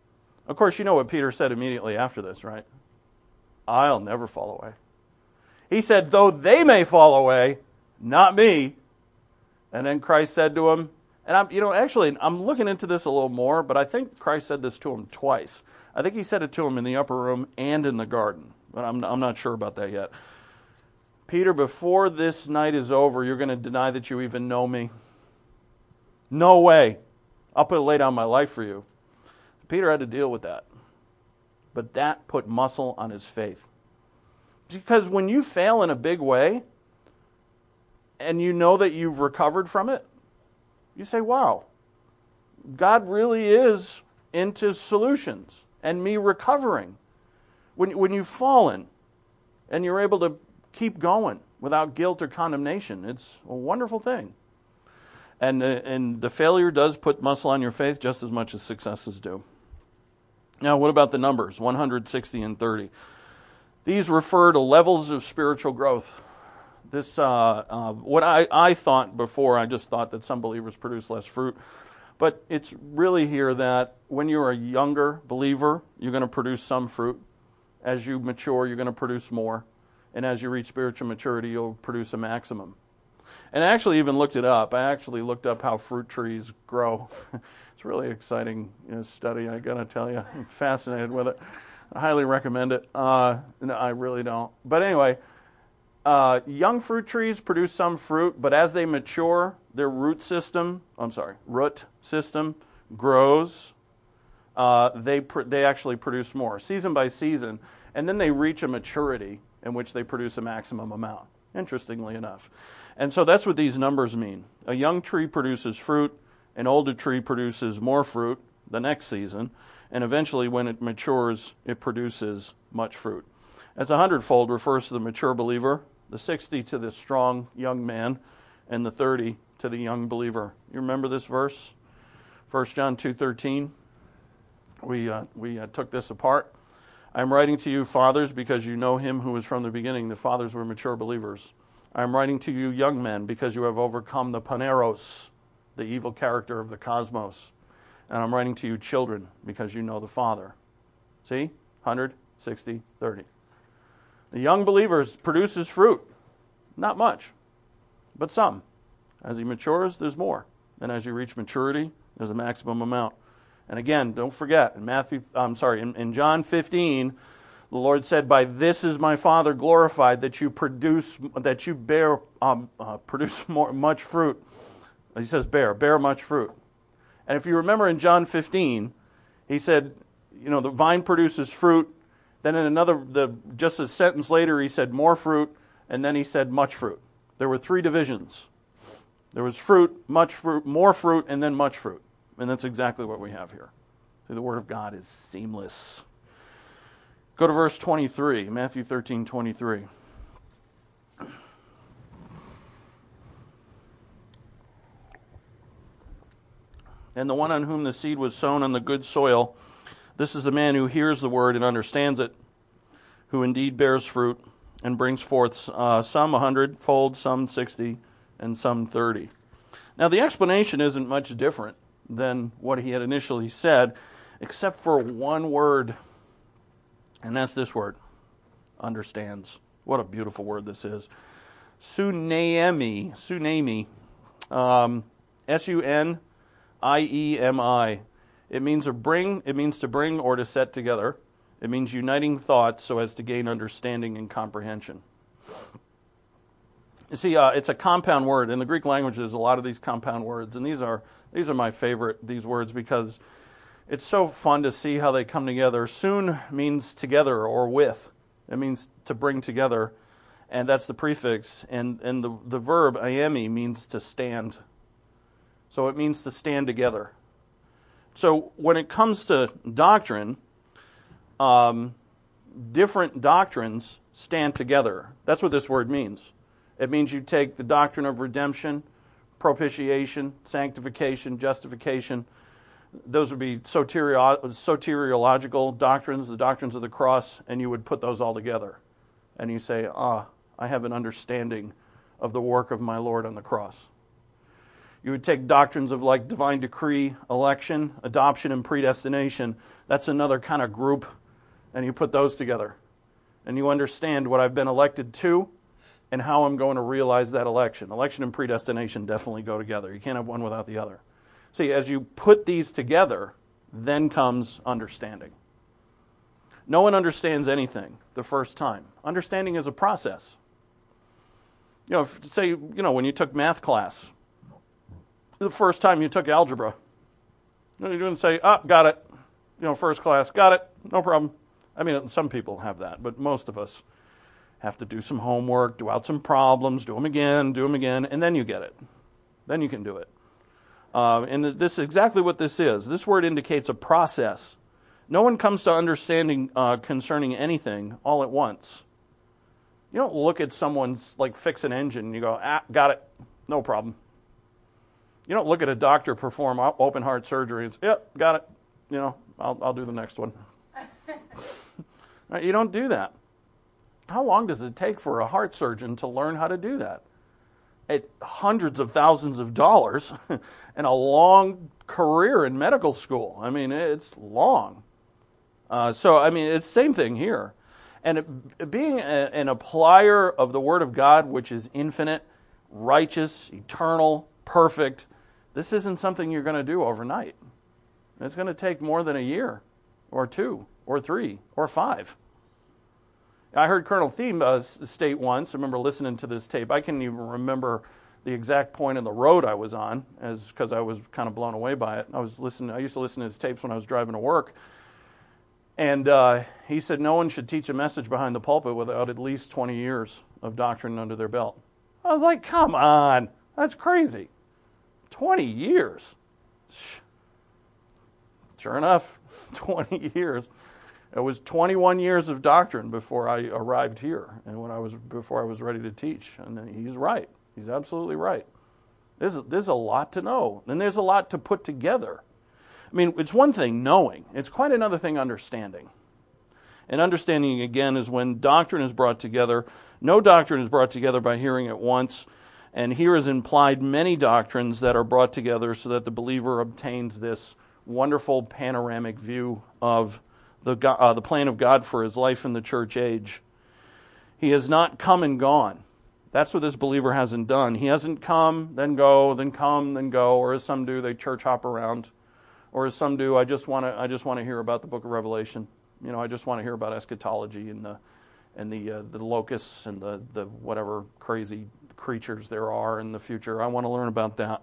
Of course, you know what Peter said immediately after this, right? I'll never fall away. He said, though they may fall away, not me. And then Christ said to him, and I'm looking into this a little more, but I think Christ said this to him twice. I think he said it to him in the upper room and in the garden, but I'm not sure about that yet. Peter, before this night is over, you're going to deny that you even know me. No way. I'll lay down my life for you. Peter had to deal with that. But that put muscle on his faith. Because when you fail in a big way, and you know that you've recovered from it, you say, wow, God really is into solutions and me recovering. When you've fallen and you're able to keep going without guilt or condemnation, it's a wonderful thing. And the failure does put muscle on your faith just as much as successes do. Now, what about the numbers, 160 and 30? These refer to levels of spiritual growth. This, what I thought before, I just thought that some believers produce less fruit. But it's really here that when you're a younger believer, you're going to produce some fruit. As you mature, you're going to produce more. And as you reach spiritual maturity, you'll produce a maximum. And I actually even looked it up. I actually looked up how fruit trees grow. It's a really exciting study, I got to tell you. I'm fascinated with it. I highly recommend it. No, I really don't. But anyway, young fruit trees produce some fruit, but as they mature, their root system grows. They actually produce more, season by season, and then they reach a maturity in which they produce a maximum amount, interestingly enough. And so that's what these numbers mean. A young tree produces fruit, an older tree produces more fruit the next season, and eventually when it matures, it produces much fruit. As 100-fold refers to the mature believer, the 60 to the strong young man, and the 30 to the young believer. You remember this verse? 1 John 2:13. We took this apart. I am writing to you, fathers, because you know him who was from the beginning. The fathers were mature believers. I am writing to you, young men, because you have overcome the paneros, the evil character of the cosmos. And I'm writing to you, children, because you know the Father. See? 100, 60, 30. The young believer produces fruit. Not much, but some. As he matures, there's more. And as you reach maturity, there's a maximum amount. And again, don't forget, in John 15, the Lord said, "By this is my Father glorified, that you produce much fruit." He says, bear much fruit. And if you remember in John 15, he said, the vine produces fruit. Then in just a sentence later, he said more fruit, and then he said much fruit. There were three divisions. There was fruit, much fruit, more fruit, and then much fruit. And that's exactly what we have here. See, the Word of God is seamless. Go to verse 23, Matthew 13:23. And the one on whom the seed was sown on the good soil, this is the man who hears the word and understands it, who indeed bears fruit and brings forth some 100-fold, some 60, and some 30. Now the explanation isn't much different than what he had initially said, except for one word, and that's this word, understands. What a beautiful word this is. Sunaimi, S-U-N-I-E-M-I. It means to bring or to set together. It means uniting thoughts so as to gain understanding and comprehension. You see, it's a compound word. In the Greek language, there's a lot of these compound words, and these are my favorite, these words, because it's so fun to see how they come together. Sun means together or with. It means to bring together, and that's the prefix. And the verb, aiemi, means to stand. So it means to stand together. So when it comes to doctrine, different doctrines stand together. That's what this word means. It means you take the doctrine of redemption, propitiation, sanctification, justification. Those would be soteriological doctrines, the doctrines of the cross, and you would put those all together. And you say, I have an understanding of the work of my Lord on the cross. You would take doctrines of like divine decree, election, adoption, and predestination. That's another kind of group, and you put those together. And you understand what I've been elected to and how I'm going to realize that election. Election and predestination definitely go together. You can't have one without the other. See, as you put these together, then comes understanding. No one understands anything the first time. Understanding is a process. Say, when you took math class, the first time you took algebra, you didn't say, got it. First class, got it, no problem. I mean, some people have that, but most of us have to do some homework, do out some problems, do them again, and then you get it. Then you can do it. And this is exactly what this is. This word indicates a process. No one comes to understanding concerning anything all at once. You don't look at someone's, fix an engine and you go, got it, no problem. You don't look at a doctor perform open heart surgery and say, yep, got it, I'll do the next one. Right, you don't do that. How long does it take for a heart surgeon to learn how to do that? Hundreds of thousands of dollars and a long career in medical school. I mean, it's long. It's the same thing here. And being an applier of the Word of God, which is infinite, righteous, eternal, perfect, this isn't something you're going to do overnight. It's going to take more than a year or 2 or 3 or 5. I heard Colonel Thiem state once, I remember listening to this tape, I can't even remember the exact point in the road I was on, because I was kind of blown away by it. I used to listen to his tapes when I was driving to work. And he said no one should teach a message behind the pulpit without at least 20 years of doctrine under their belt. I was like, come on, that's crazy. 20 years. Sure enough, 20 years. It was 21 years of doctrine before I arrived here and before I was ready to teach. And he's right. He's absolutely right. There's a lot to know, and there's a lot to put together. I mean, it's one thing knowing. It's quite another thing understanding. And understanding, again, is when doctrine is brought together. No doctrine is brought together by hearing it once. And here is implied many doctrines that are brought together so that the believer obtains this wonderful panoramic view of the plan of God for his life in the church age. He has not come and gone. That's what this believer hasn't done. He hasn't come, then go, then come, then go, or as some do, they church hop around. Or as some do, I just want to hear about the book of Revelation. I just want to hear about eschatology and the locusts and the whatever crazy creatures there are in the future. I want to learn about that.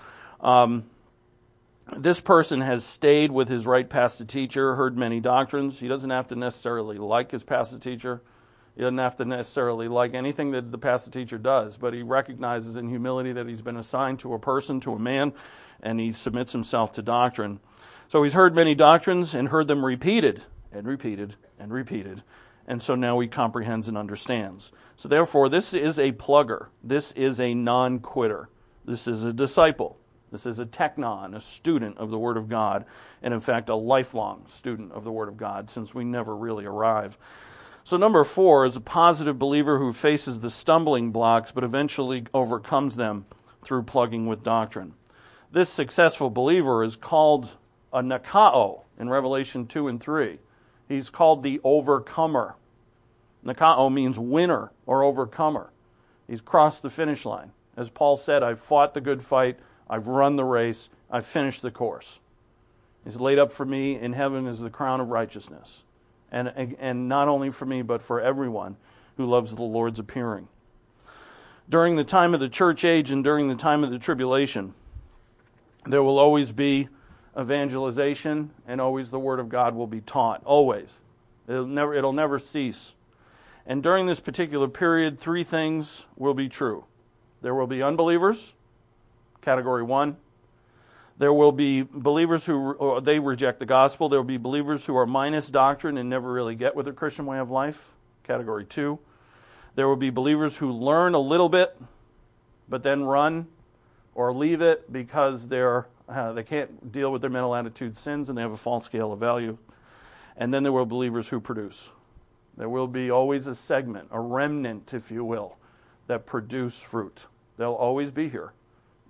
This person has stayed with his right pastor teacher, heard many doctrines. He doesn't have to necessarily like his pastor teacher. He doesn't have to necessarily like anything that the pastor teacher does, but he recognizes in humility that he's been assigned to a person, to a man, and he submits himself to doctrine. So he's heard many doctrines and heard them repeated and repeated and repeated. And so now he comprehends and understands. So therefore, this is a plugger. This is a non-quitter. This is a disciple. This is a teknon, a student of the Word of God, and in fact, a lifelong student of the Word of God, since we never really arrive. So number 4 is a positive believer who faces the stumbling blocks, but eventually overcomes them through plugging with doctrine. This successful believer is called a Nikao in Revelation 2 and 3. He's called the overcomer. Nikao means winner or overcomer. He's crossed the finish line. As Paul said, I've fought the good fight, I've run the race, I've finished the course. He's laid up for me in heaven is the crown of righteousness. And not only for me, but for everyone who loves the Lord's appearing. During the time of the church age and during the time of the tribulation, there will always be evangelization and always the Word of God will be taught. Always. It'll never cease. And during this particular period, 3 things will be true. There will be unbelievers, category 1. There will be believers who they reject the gospel. There will be believers who are minus doctrine and never really get with the Christian way of life, category 2. There will be believers who learn a little bit, but then run or leave it because they can't deal with their mental attitude sins and they have a false scale of value. And then there will be believers who produce. There will be always a segment, a remnant, if you will, that produce fruit. They'll always be here.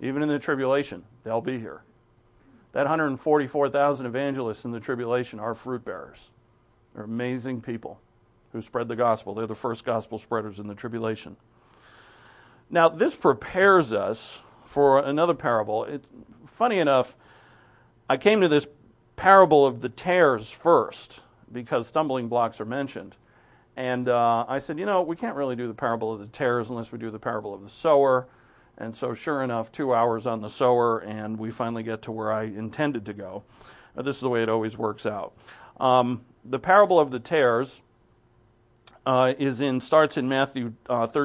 Even in the tribulation, they'll be here. That 144,000 evangelists in the tribulation are fruit bearers. They're amazing people who spread the gospel. They're the first gospel spreaders in the tribulation. Now, this prepares us for another parable. Funny enough, I came to this parable of the tares first because stumbling blocks are mentioned. And I said, we can't really do the parable of the tares unless we do the parable of the sower. And so sure enough, 2 hours on the sower, and we finally get to where I intended to go. This is the way it always works out. The parable of the tares starts in Matthew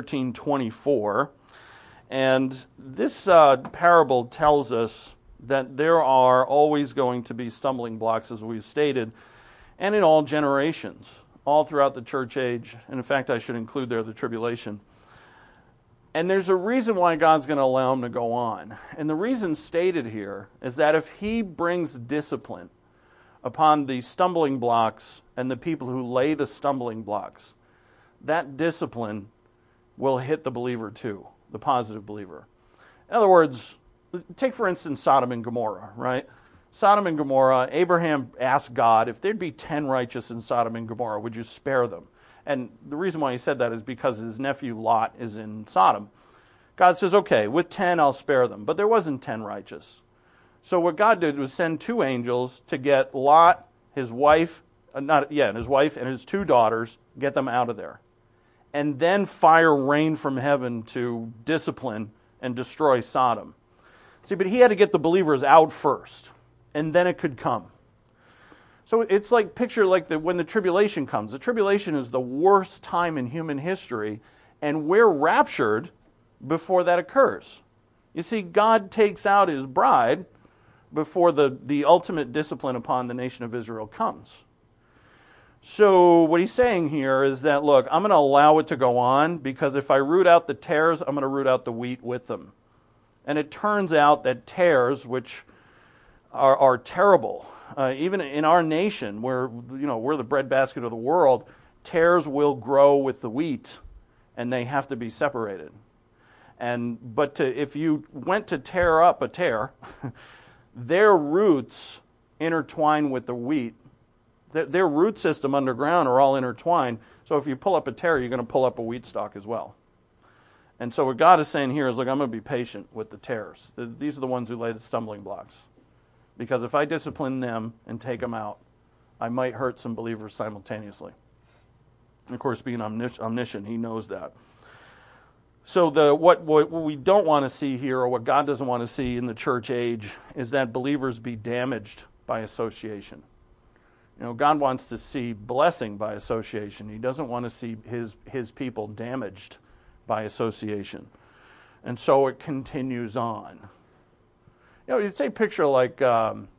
13:24. And this parable tells us that there are always going to be stumbling blocks, as we've stated, and in all generations, all throughout the church age. And in fact, I should include there the tribulation. And there's a reason why God's going to allow them to go on. And the reason stated here is that if He brings discipline upon the stumbling blocks and the people who lay the stumbling blocks, that discipline will hit the believer too, the positive believer. In other words, take for instance Sodom and Gomorrah, right? Sodom and Gomorrah, Abraham asked God, if there'd be 10 righteous in Sodom and Gomorrah, would you spare them? And the reason why he said that is because his nephew Lot is in Sodom. God says, okay, with 10 I'll spare them. But there wasn't 10 righteous. So what God did was send 2 angels to get Lot, his wife, and his 2 daughters, get them out of there. And then fire rained from heaven to discipline and destroy Sodom. See, but he had to get the believers out first, and then it could come. So it's like, picture like when the tribulation comes. The tribulation is the worst time in human history, and we're raptured before that occurs. You see, God takes out His bride before the ultimate discipline upon the nation of Israel comes. So what he's saying here is that, look, I'm going to allow it to go on, because if I root out the tares, I'm going to root out the wheat with them. And it turns out that tares, which are terrible, even in our nation, where we're the breadbasket of the world, tares will grow with the wheat, and they have to be separated. But if you went to tear up a tare, their roots intertwine with the wheat. Their root system underground are all intertwined. So if you pull up a tare, you're going to pull up a wheat stalk as well. And so what God is saying here is, look, I'm going to be patient with the tares. These are the ones who lay the stumbling blocks. Because if I discipline them and take them out, I might hurt some believers simultaneously. And of course, being omniscient, He knows that. So what we don't want to see here, or what God doesn't want to see in the church age, is that believers be damaged by association. God wants to see blessing by association. He doesn't want to see his people damaged by association. And so it continues on. You say picture like all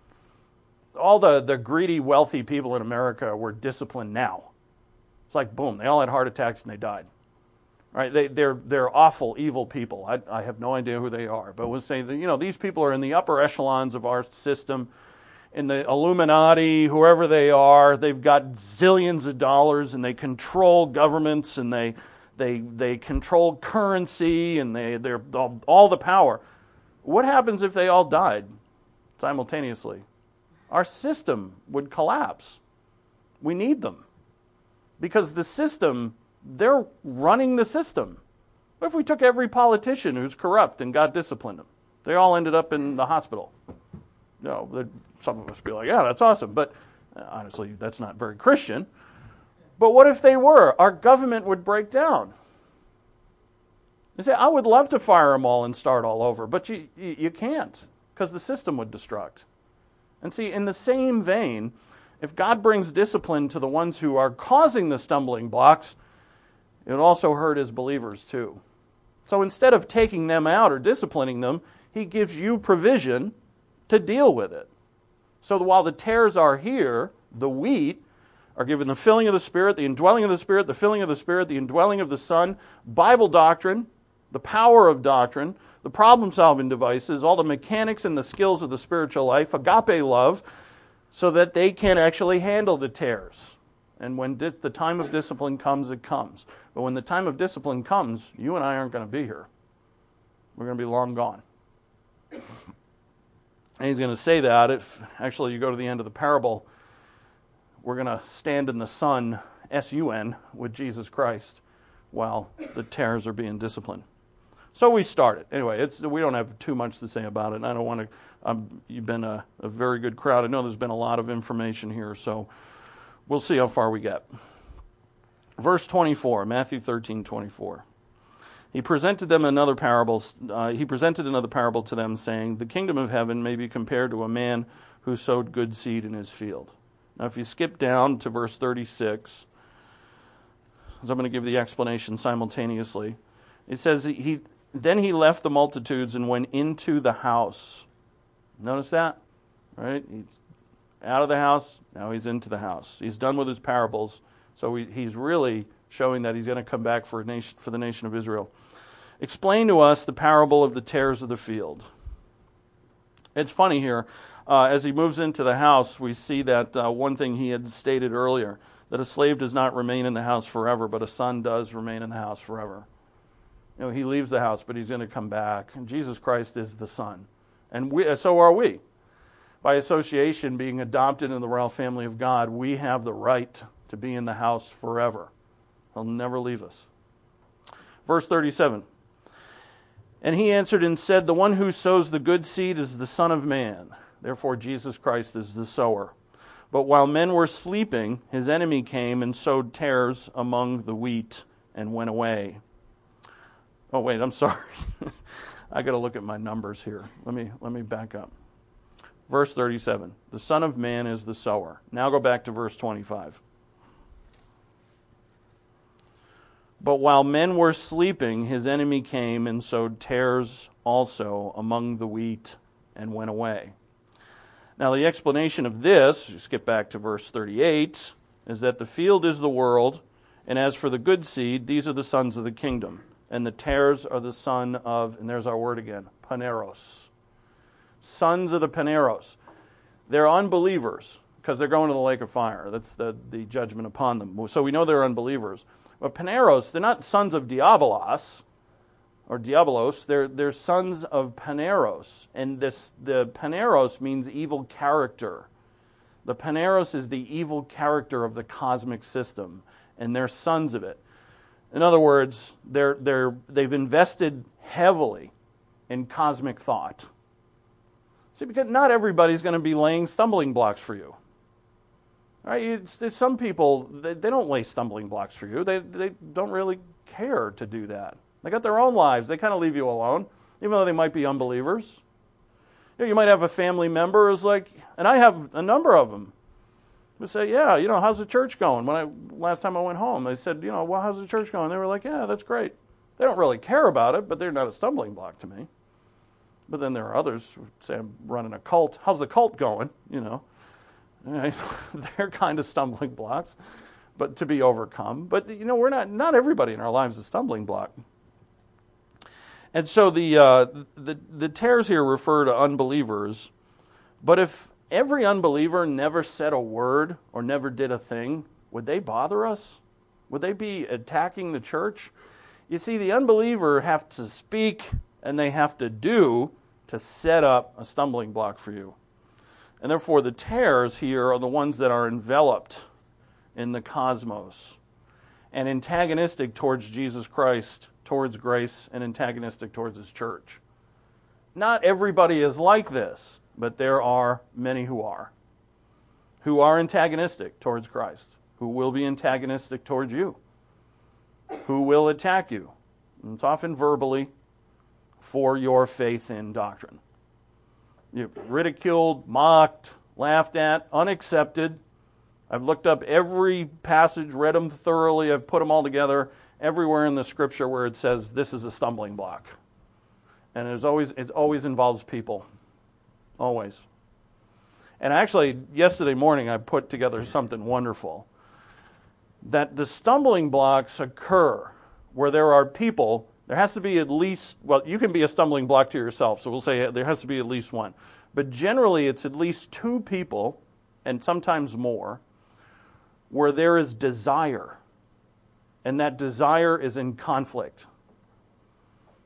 the greedy, wealthy people in America were disciplined now. It's like, boom, they all had heart attacks and they died. Right? They're awful, evil people. I have no idea who they are. But we'll say that, these people are in the upper echelons of our system, in the Illuminati, whoever they are. They've got zillions of dollars, and they control governments, and they control currency, and they're all the power. What happens if they all died simultaneously? Our system would collapse. We need them. Because the system, they're running the system. What if we took every politician who's corrupt and God disciplined them? They all ended up in the hospital. Some of us would be like, yeah, that's awesome. But honestly, that's not very Christian. But what if they were? Our government would break down. You say, I would love to fire them all and start all over, but you can't, because the system would destruct. And see, in the same vein, if God brings discipline to the ones who are causing the stumbling blocks, it would also hurt His believers too. So instead of taking them out or disciplining them, He gives you provision to deal with it. So while the tares are here, the wheat are given the filling of the Spirit, the indwelling of the Spirit, the filling of the Spirit, the indwelling of the Son, Bible doctrine, the power of doctrine, the problem-solving devices, all the mechanics and the skills of the spiritual life, agape love, so that they can actually handle the tares. And when the time of discipline comes, it comes. But when the time of discipline comes, you and I aren't going to be here. We're going to be long gone. And he's going to say that if actually you go to the end of the parable, we're going to stand in the sun, S-U-N, with Jesus Christ while the tares are being disciplined. So we started. Anyway, we don't have too much to say about it. And I don't want to, you've been a very good crowd. I know there's been a lot of information here, so we'll see how far we get. Verse 24, Matthew 13:24. He presented another parable to them, saying, "The kingdom of heaven may be compared to a man who sowed good seed in his field." Now, if you skip down to verse 36, so I'm going to give the explanation simultaneously. It says, Then he left the multitudes and went into the house. Notice that? Right? He's out of the house, now he's into the house. He's done with his parables, so he's really showing that he's going to come back for the nation of Israel. Explain to us the parable of the tares of the field. It's funny here. As he moves into the house, we see that one thing he had stated earlier, that a slave does not remain in the house forever, but a son does remain in the house forever. You know, he leaves the house, but he's going to come back. And Jesus Christ is the Son. And so are we. By association, being adopted in the royal family of God, we have the right to be in the house forever. He'll never leave us. Verse 37. And he answered and said, "The one who sows the good seed is the Son of Man. Therefore Jesus Christ is the sower. But while men were sleeping, his enemy came and sowed tares among the wheat and went away." Oh, wait, I'm sorry. I got to look at my numbers here. Let me back up. Verse 37. The Son of Man is the sower. Now go back to verse 25. But while men were sleeping, his enemy came and sowed tares also among the wheat and went away. Now the explanation of this, you skip back to verse 38, is that the field is the world, and as for the good seed, these are the sons of the kingdom. And the tares are the son of, and there's our word again, paneros. Sons of the paneros. They're unbelievers because they're going to the lake of fire. That's the judgment upon them. So we know they're unbelievers. But paneros, they're not sons of diabolos or diabolos. They're sons of paneros. And the paneros means evil character. The paneros is the evil character of the cosmic system, and they're sons of it. In other words, they've invested heavily in cosmic thought. See, because not everybody's going to be laying stumbling blocks for you. Right? Some people, they don't lay stumbling blocks for you. They don't really care to do that. They got their own lives. They kind of leave you alone, even though they might be unbelievers. You might have a family member who's like, and I have a number of them, who say, "Yeah, how's the church going?" Last time I went home, they said, "Well, how's the church going?" They were like, "Yeah, that's great." They don't really care about it, but they're not a stumbling block to me. But then there are others who say, "I'm running a cult. How's the cult going?" They're kind of stumbling blocks, but to be overcome. But we're not everybody in our lives is a stumbling block. And so the tares here refer to unbelievers. But if every unbeliever never said a word or never did a thing, would they bother us? Would they be attacking the church? You see, the unbeliever have to speak and they have to do to set up a stumbling block for you. And therefore the tares here are the ones that are enveloped in the cosmos and antagonistic towards Jesus Christ, towards grace, and antagonistic towards his church. Not everybody is like this, but there are many who are antagonistic towards Christ, who will be antagonistic towards you, who will attack you. And it's often verbally for your faith in doctrine. You're ridiculed, mocked, laughed at, unaccepted. I've looked up every passage, read them thoroughly, I've put them all together, everywhere in the scripture where it says this is a stumbling block. And it always involves people. Always. And actually, yesterday morning I put together something wonderful. That the stumbling blocks occur where there are people. There has to be at least, you can be a stumbling block to yourself, so we'll say there has to be at least one. But generally it's at least two people, and sometimes more, where there is desire, and that desire is in conflict.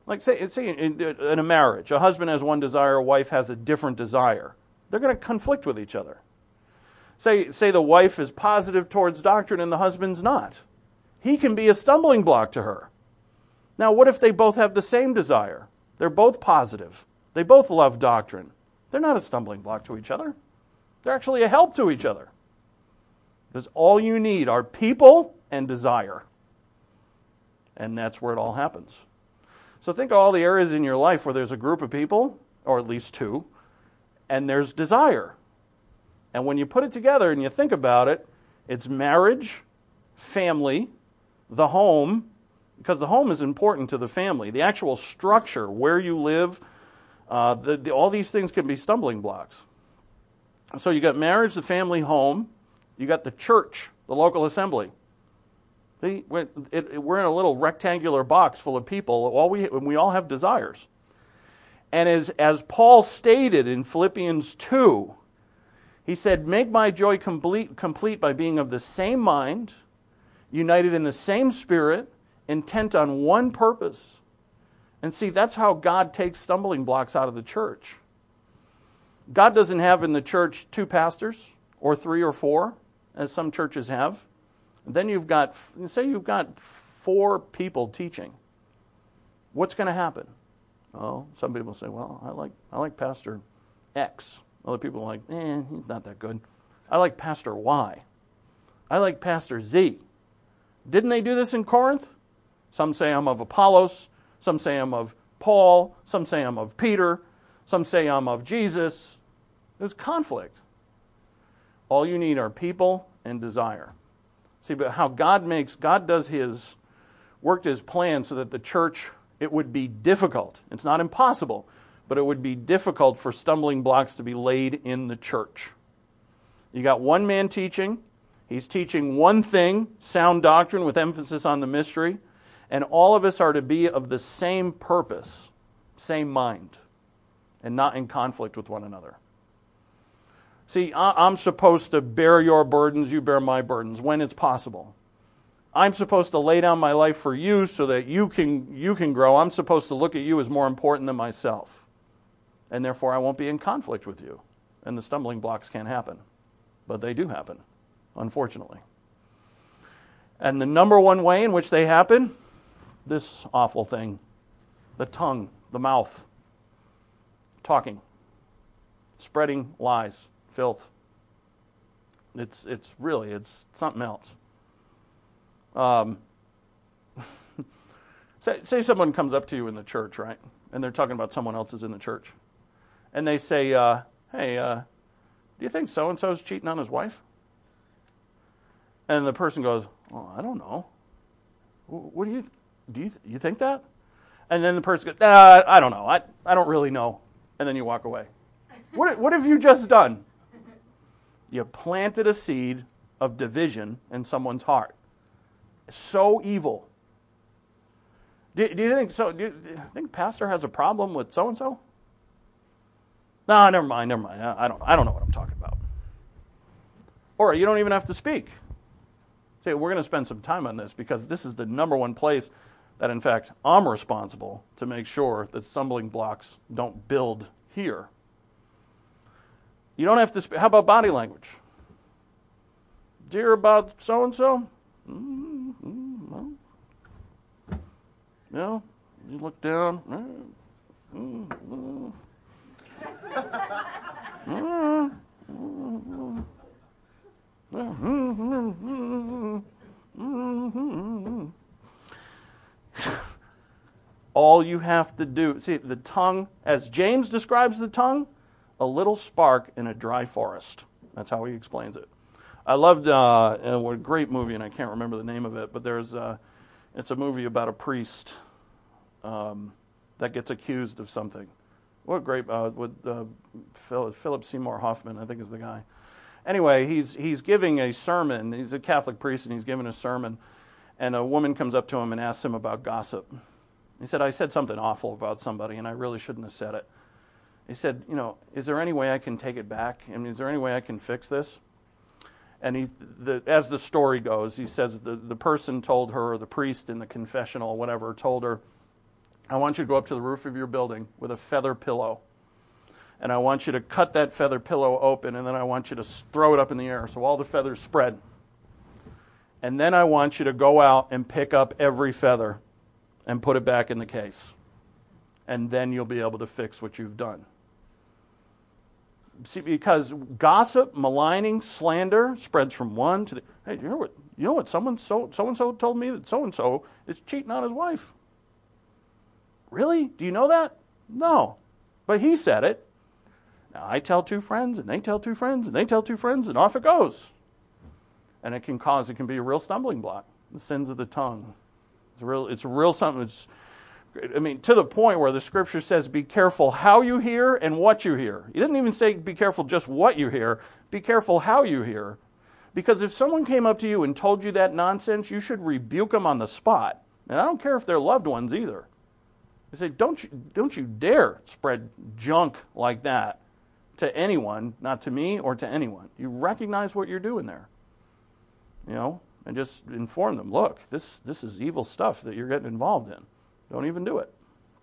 Like say in a marriage, a husband has one desire, a wife has a different desire. They're going to conflict with each other. Say the wife is positive towards doctrine and the husband's not. He can be a stumbling block to her. Now, what if they both have the same desire? They're both positive. They both love doctrine. They're not a stumbling block to each other. They're actually a help to each other. Because all you need are people and desire. And that's where it all happens. So think of all the areas in your life where there's a group of people, or at least two, and there's desire. And when you put it together and you think about it, it's marriage, family, the home, because the home is important to the family. The actual structure, where you live, all these things can be stumbling blocks. So you got marriage, the family, home. You got the church, the local assembly. See, we're in a little rectangular box full of people. We all have desires. And as Paul stated in Philippians 2, he said, make my joy complete by being of the same mind, united in the same spirit, intent on one purpose. And see, that's how God takes stumbling blocks out of the church. God doesn't have in the church 2 pastors or 3 or 4, as some churches have. Then you've got 4 people teaching. What's going to happen? Oh, some people say, well, I like Pastor X. Other people are like, he's not that good. I like Pastor Y. I like Pastor Z. Didn't they do this in Corinth? Some say I'm of Apollos. Some say I'm of Paul. Some say I'm of Peter. Some say I'm of Jesus. There's conflict. All you need are people and desire. See, but how God does worked his plan so that the church, it would be difficult. It's not impossible, but it would be difficult for stumbling blocks to be laid in the church. You got one man teaching. He's teaching one thing, sound doctrine with emphasis on the mystery, and all of us are to be of the same purpose, same mind, and not in conflict with one another. See, I'm supposed to bear your burdens, you bear my burdens, when it's possible. I'm supposed to lay down my life for you so that you can grow. I'm supposed to look at you as more important than myself. And therefore, I won't be in conflict with you. And the stumbling blocks can't happen. But they do happen, unfortunately. And the number one way in which they happen, this awful thing, the tongue, the mouth, talking, spreading lies, filth. It's something else. Say someone comes up to you in the church, right? And they're talking about someone else is in the church. And they say, hey, do you think so-and-so's cheating on his wife? And the person goes, oh, I don't know. What do you think that? And then the person goes, I don't know. I don't really know. And then you walk away. What have you just done? You planted a seed of division in someone's heart. So evil. Do you think so? Do you think Pastor has a problem with so and so? No, never mind. I don't know what I'm talking about. Or you don't even have to speak. Say, we're going to spend some time on this because this is the number one place that, in fact, I'm responsible to make sure that stumbling blocks don't build here. You don't have to speak. How about body language? Did you hear about so and so? No, you look down. All you have to do, see, the tongue, as James describes the tongue, a little spark in a dry forest. That's how he explains it. I loved a great movie, and I can't remember the name of it, but it's a movie about a priest that gets accused of something. What a great, with Philip Seymour Hoffman, I think is the guy. Anyway, he's giving a sermon. He's a Catholic priest, and he's giving a sermon, and a woman comes up to him and asks him about gossip. He said, I said something awful about somebody, and I really shouldn't have said it. He said, is there any way I can take it back? I mean, is there any way I can fix this? And as the story goes, he says the person told her, or the priest in the confessional, whatever, told her, I want you to go up to the roof of your building with a feather pillow. And I want you to cut that feather pillow open, and then I want you to throw it up in the air so all the feathers spread. And then I want you to go out and pick up every feather and put it back in the case. And then you'll be able to fix what you've done. See, because gossip, maligning, slander spreads from one to the... Hey, you know what so-and-so told me that so-and-so is cheating on his wife? Really? Do you know that? No. But he said it. Now, I tell two friends, and they tell two friends, and they tell two friends, and off it goes. And it can be a real stumbling block. The sins of the tongue. It's real something. To the point where the Scripture says, be careful how you hear and what you hear. He didn't even say be careful just what you hear. Be careful how you hear. Because if someone came up to you and told you that nonsense, you should rebuke them on the spot. And I don't care if they're loved ones either. I say, don't you dare spread junk like that to anyone, not to me or to anyone. You recognize what you're doing there. And just inform them, look, this is evil stuff that you're getting involved in. Don't even do it.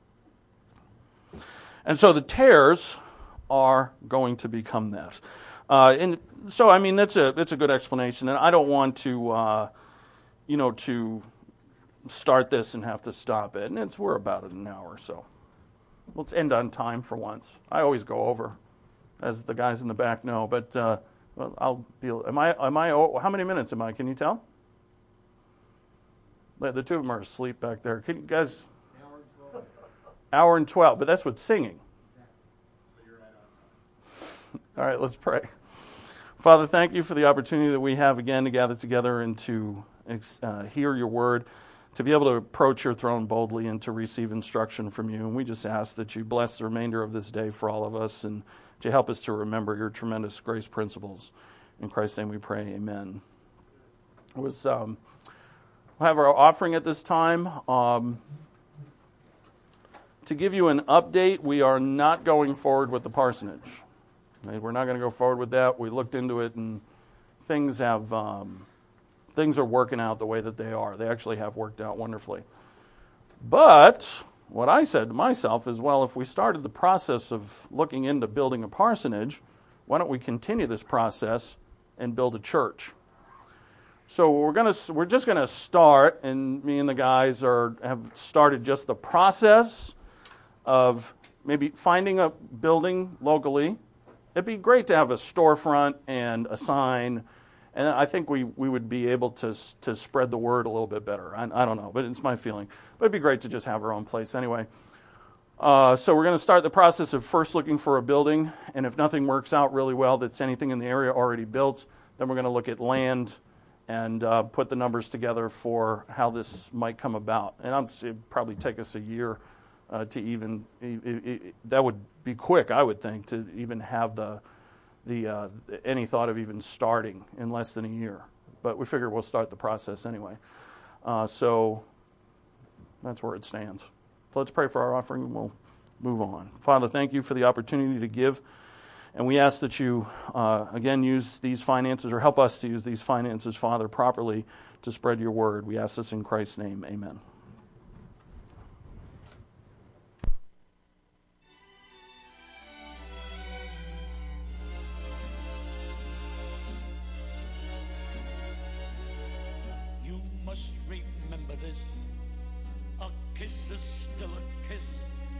And so the tares are going to become that. And so, that's a good explanation. And I don't want to, to start this and have to stop it. And we're about at an hour, so let's end on time for once. I always go over, as the guys in the back know. But I'll be. Am I? How many minutes am I? Can you tell? The two of them are asleep back there. Can you guys? Hour and 12. But that's with singing. All right, let's pray. Father, thank you for the opportunity that we have again to gather together and to hear your word, to be able to approach your throne boldly and to receive instruction from you. And we just ask that you bless the remainder of this day for all of us and to help us to remember your tremendous grace principles. In Christ's name we pray, amen. We'll have our offering at this time. To give you an update, we are not going forward with the parsonage. We're not going to go forward with that. We looked into it, and things are working out the way that they are. They actually have worked out wonderfully. But what I said to myself is, well, if we started the process of looking into building a parsonage, why don't we continue this process and build a church? So we're just going to start, and me and the guys have started just the process of maybe finding a building locally. It'd be great to have a storefront and a sign, and I think we would be able to spread the word a little bit better. I don't know, but it's my feeling. But it'd be great to just have our own place anyway. So we're going to start the process of first looking for a building, and if nothing works out really well that's anything in the area already built, then we're going to look at land and put the numbers together for how this might come about. And it'd probably take us a year to even, that would be quick, I would think, to even have any thought of even starting in less than a year. But we figure we'll start the process anyway. So that's where it stands. So let's pray for our offering and we'll move on. Father, thank you for the opportunity to give. And we ask that you, again, use these finances, or help us to use these finances, Father, properly to spread your word. We ask this in Christ's name. Amen. You must remember this. A kiss is still a kiss.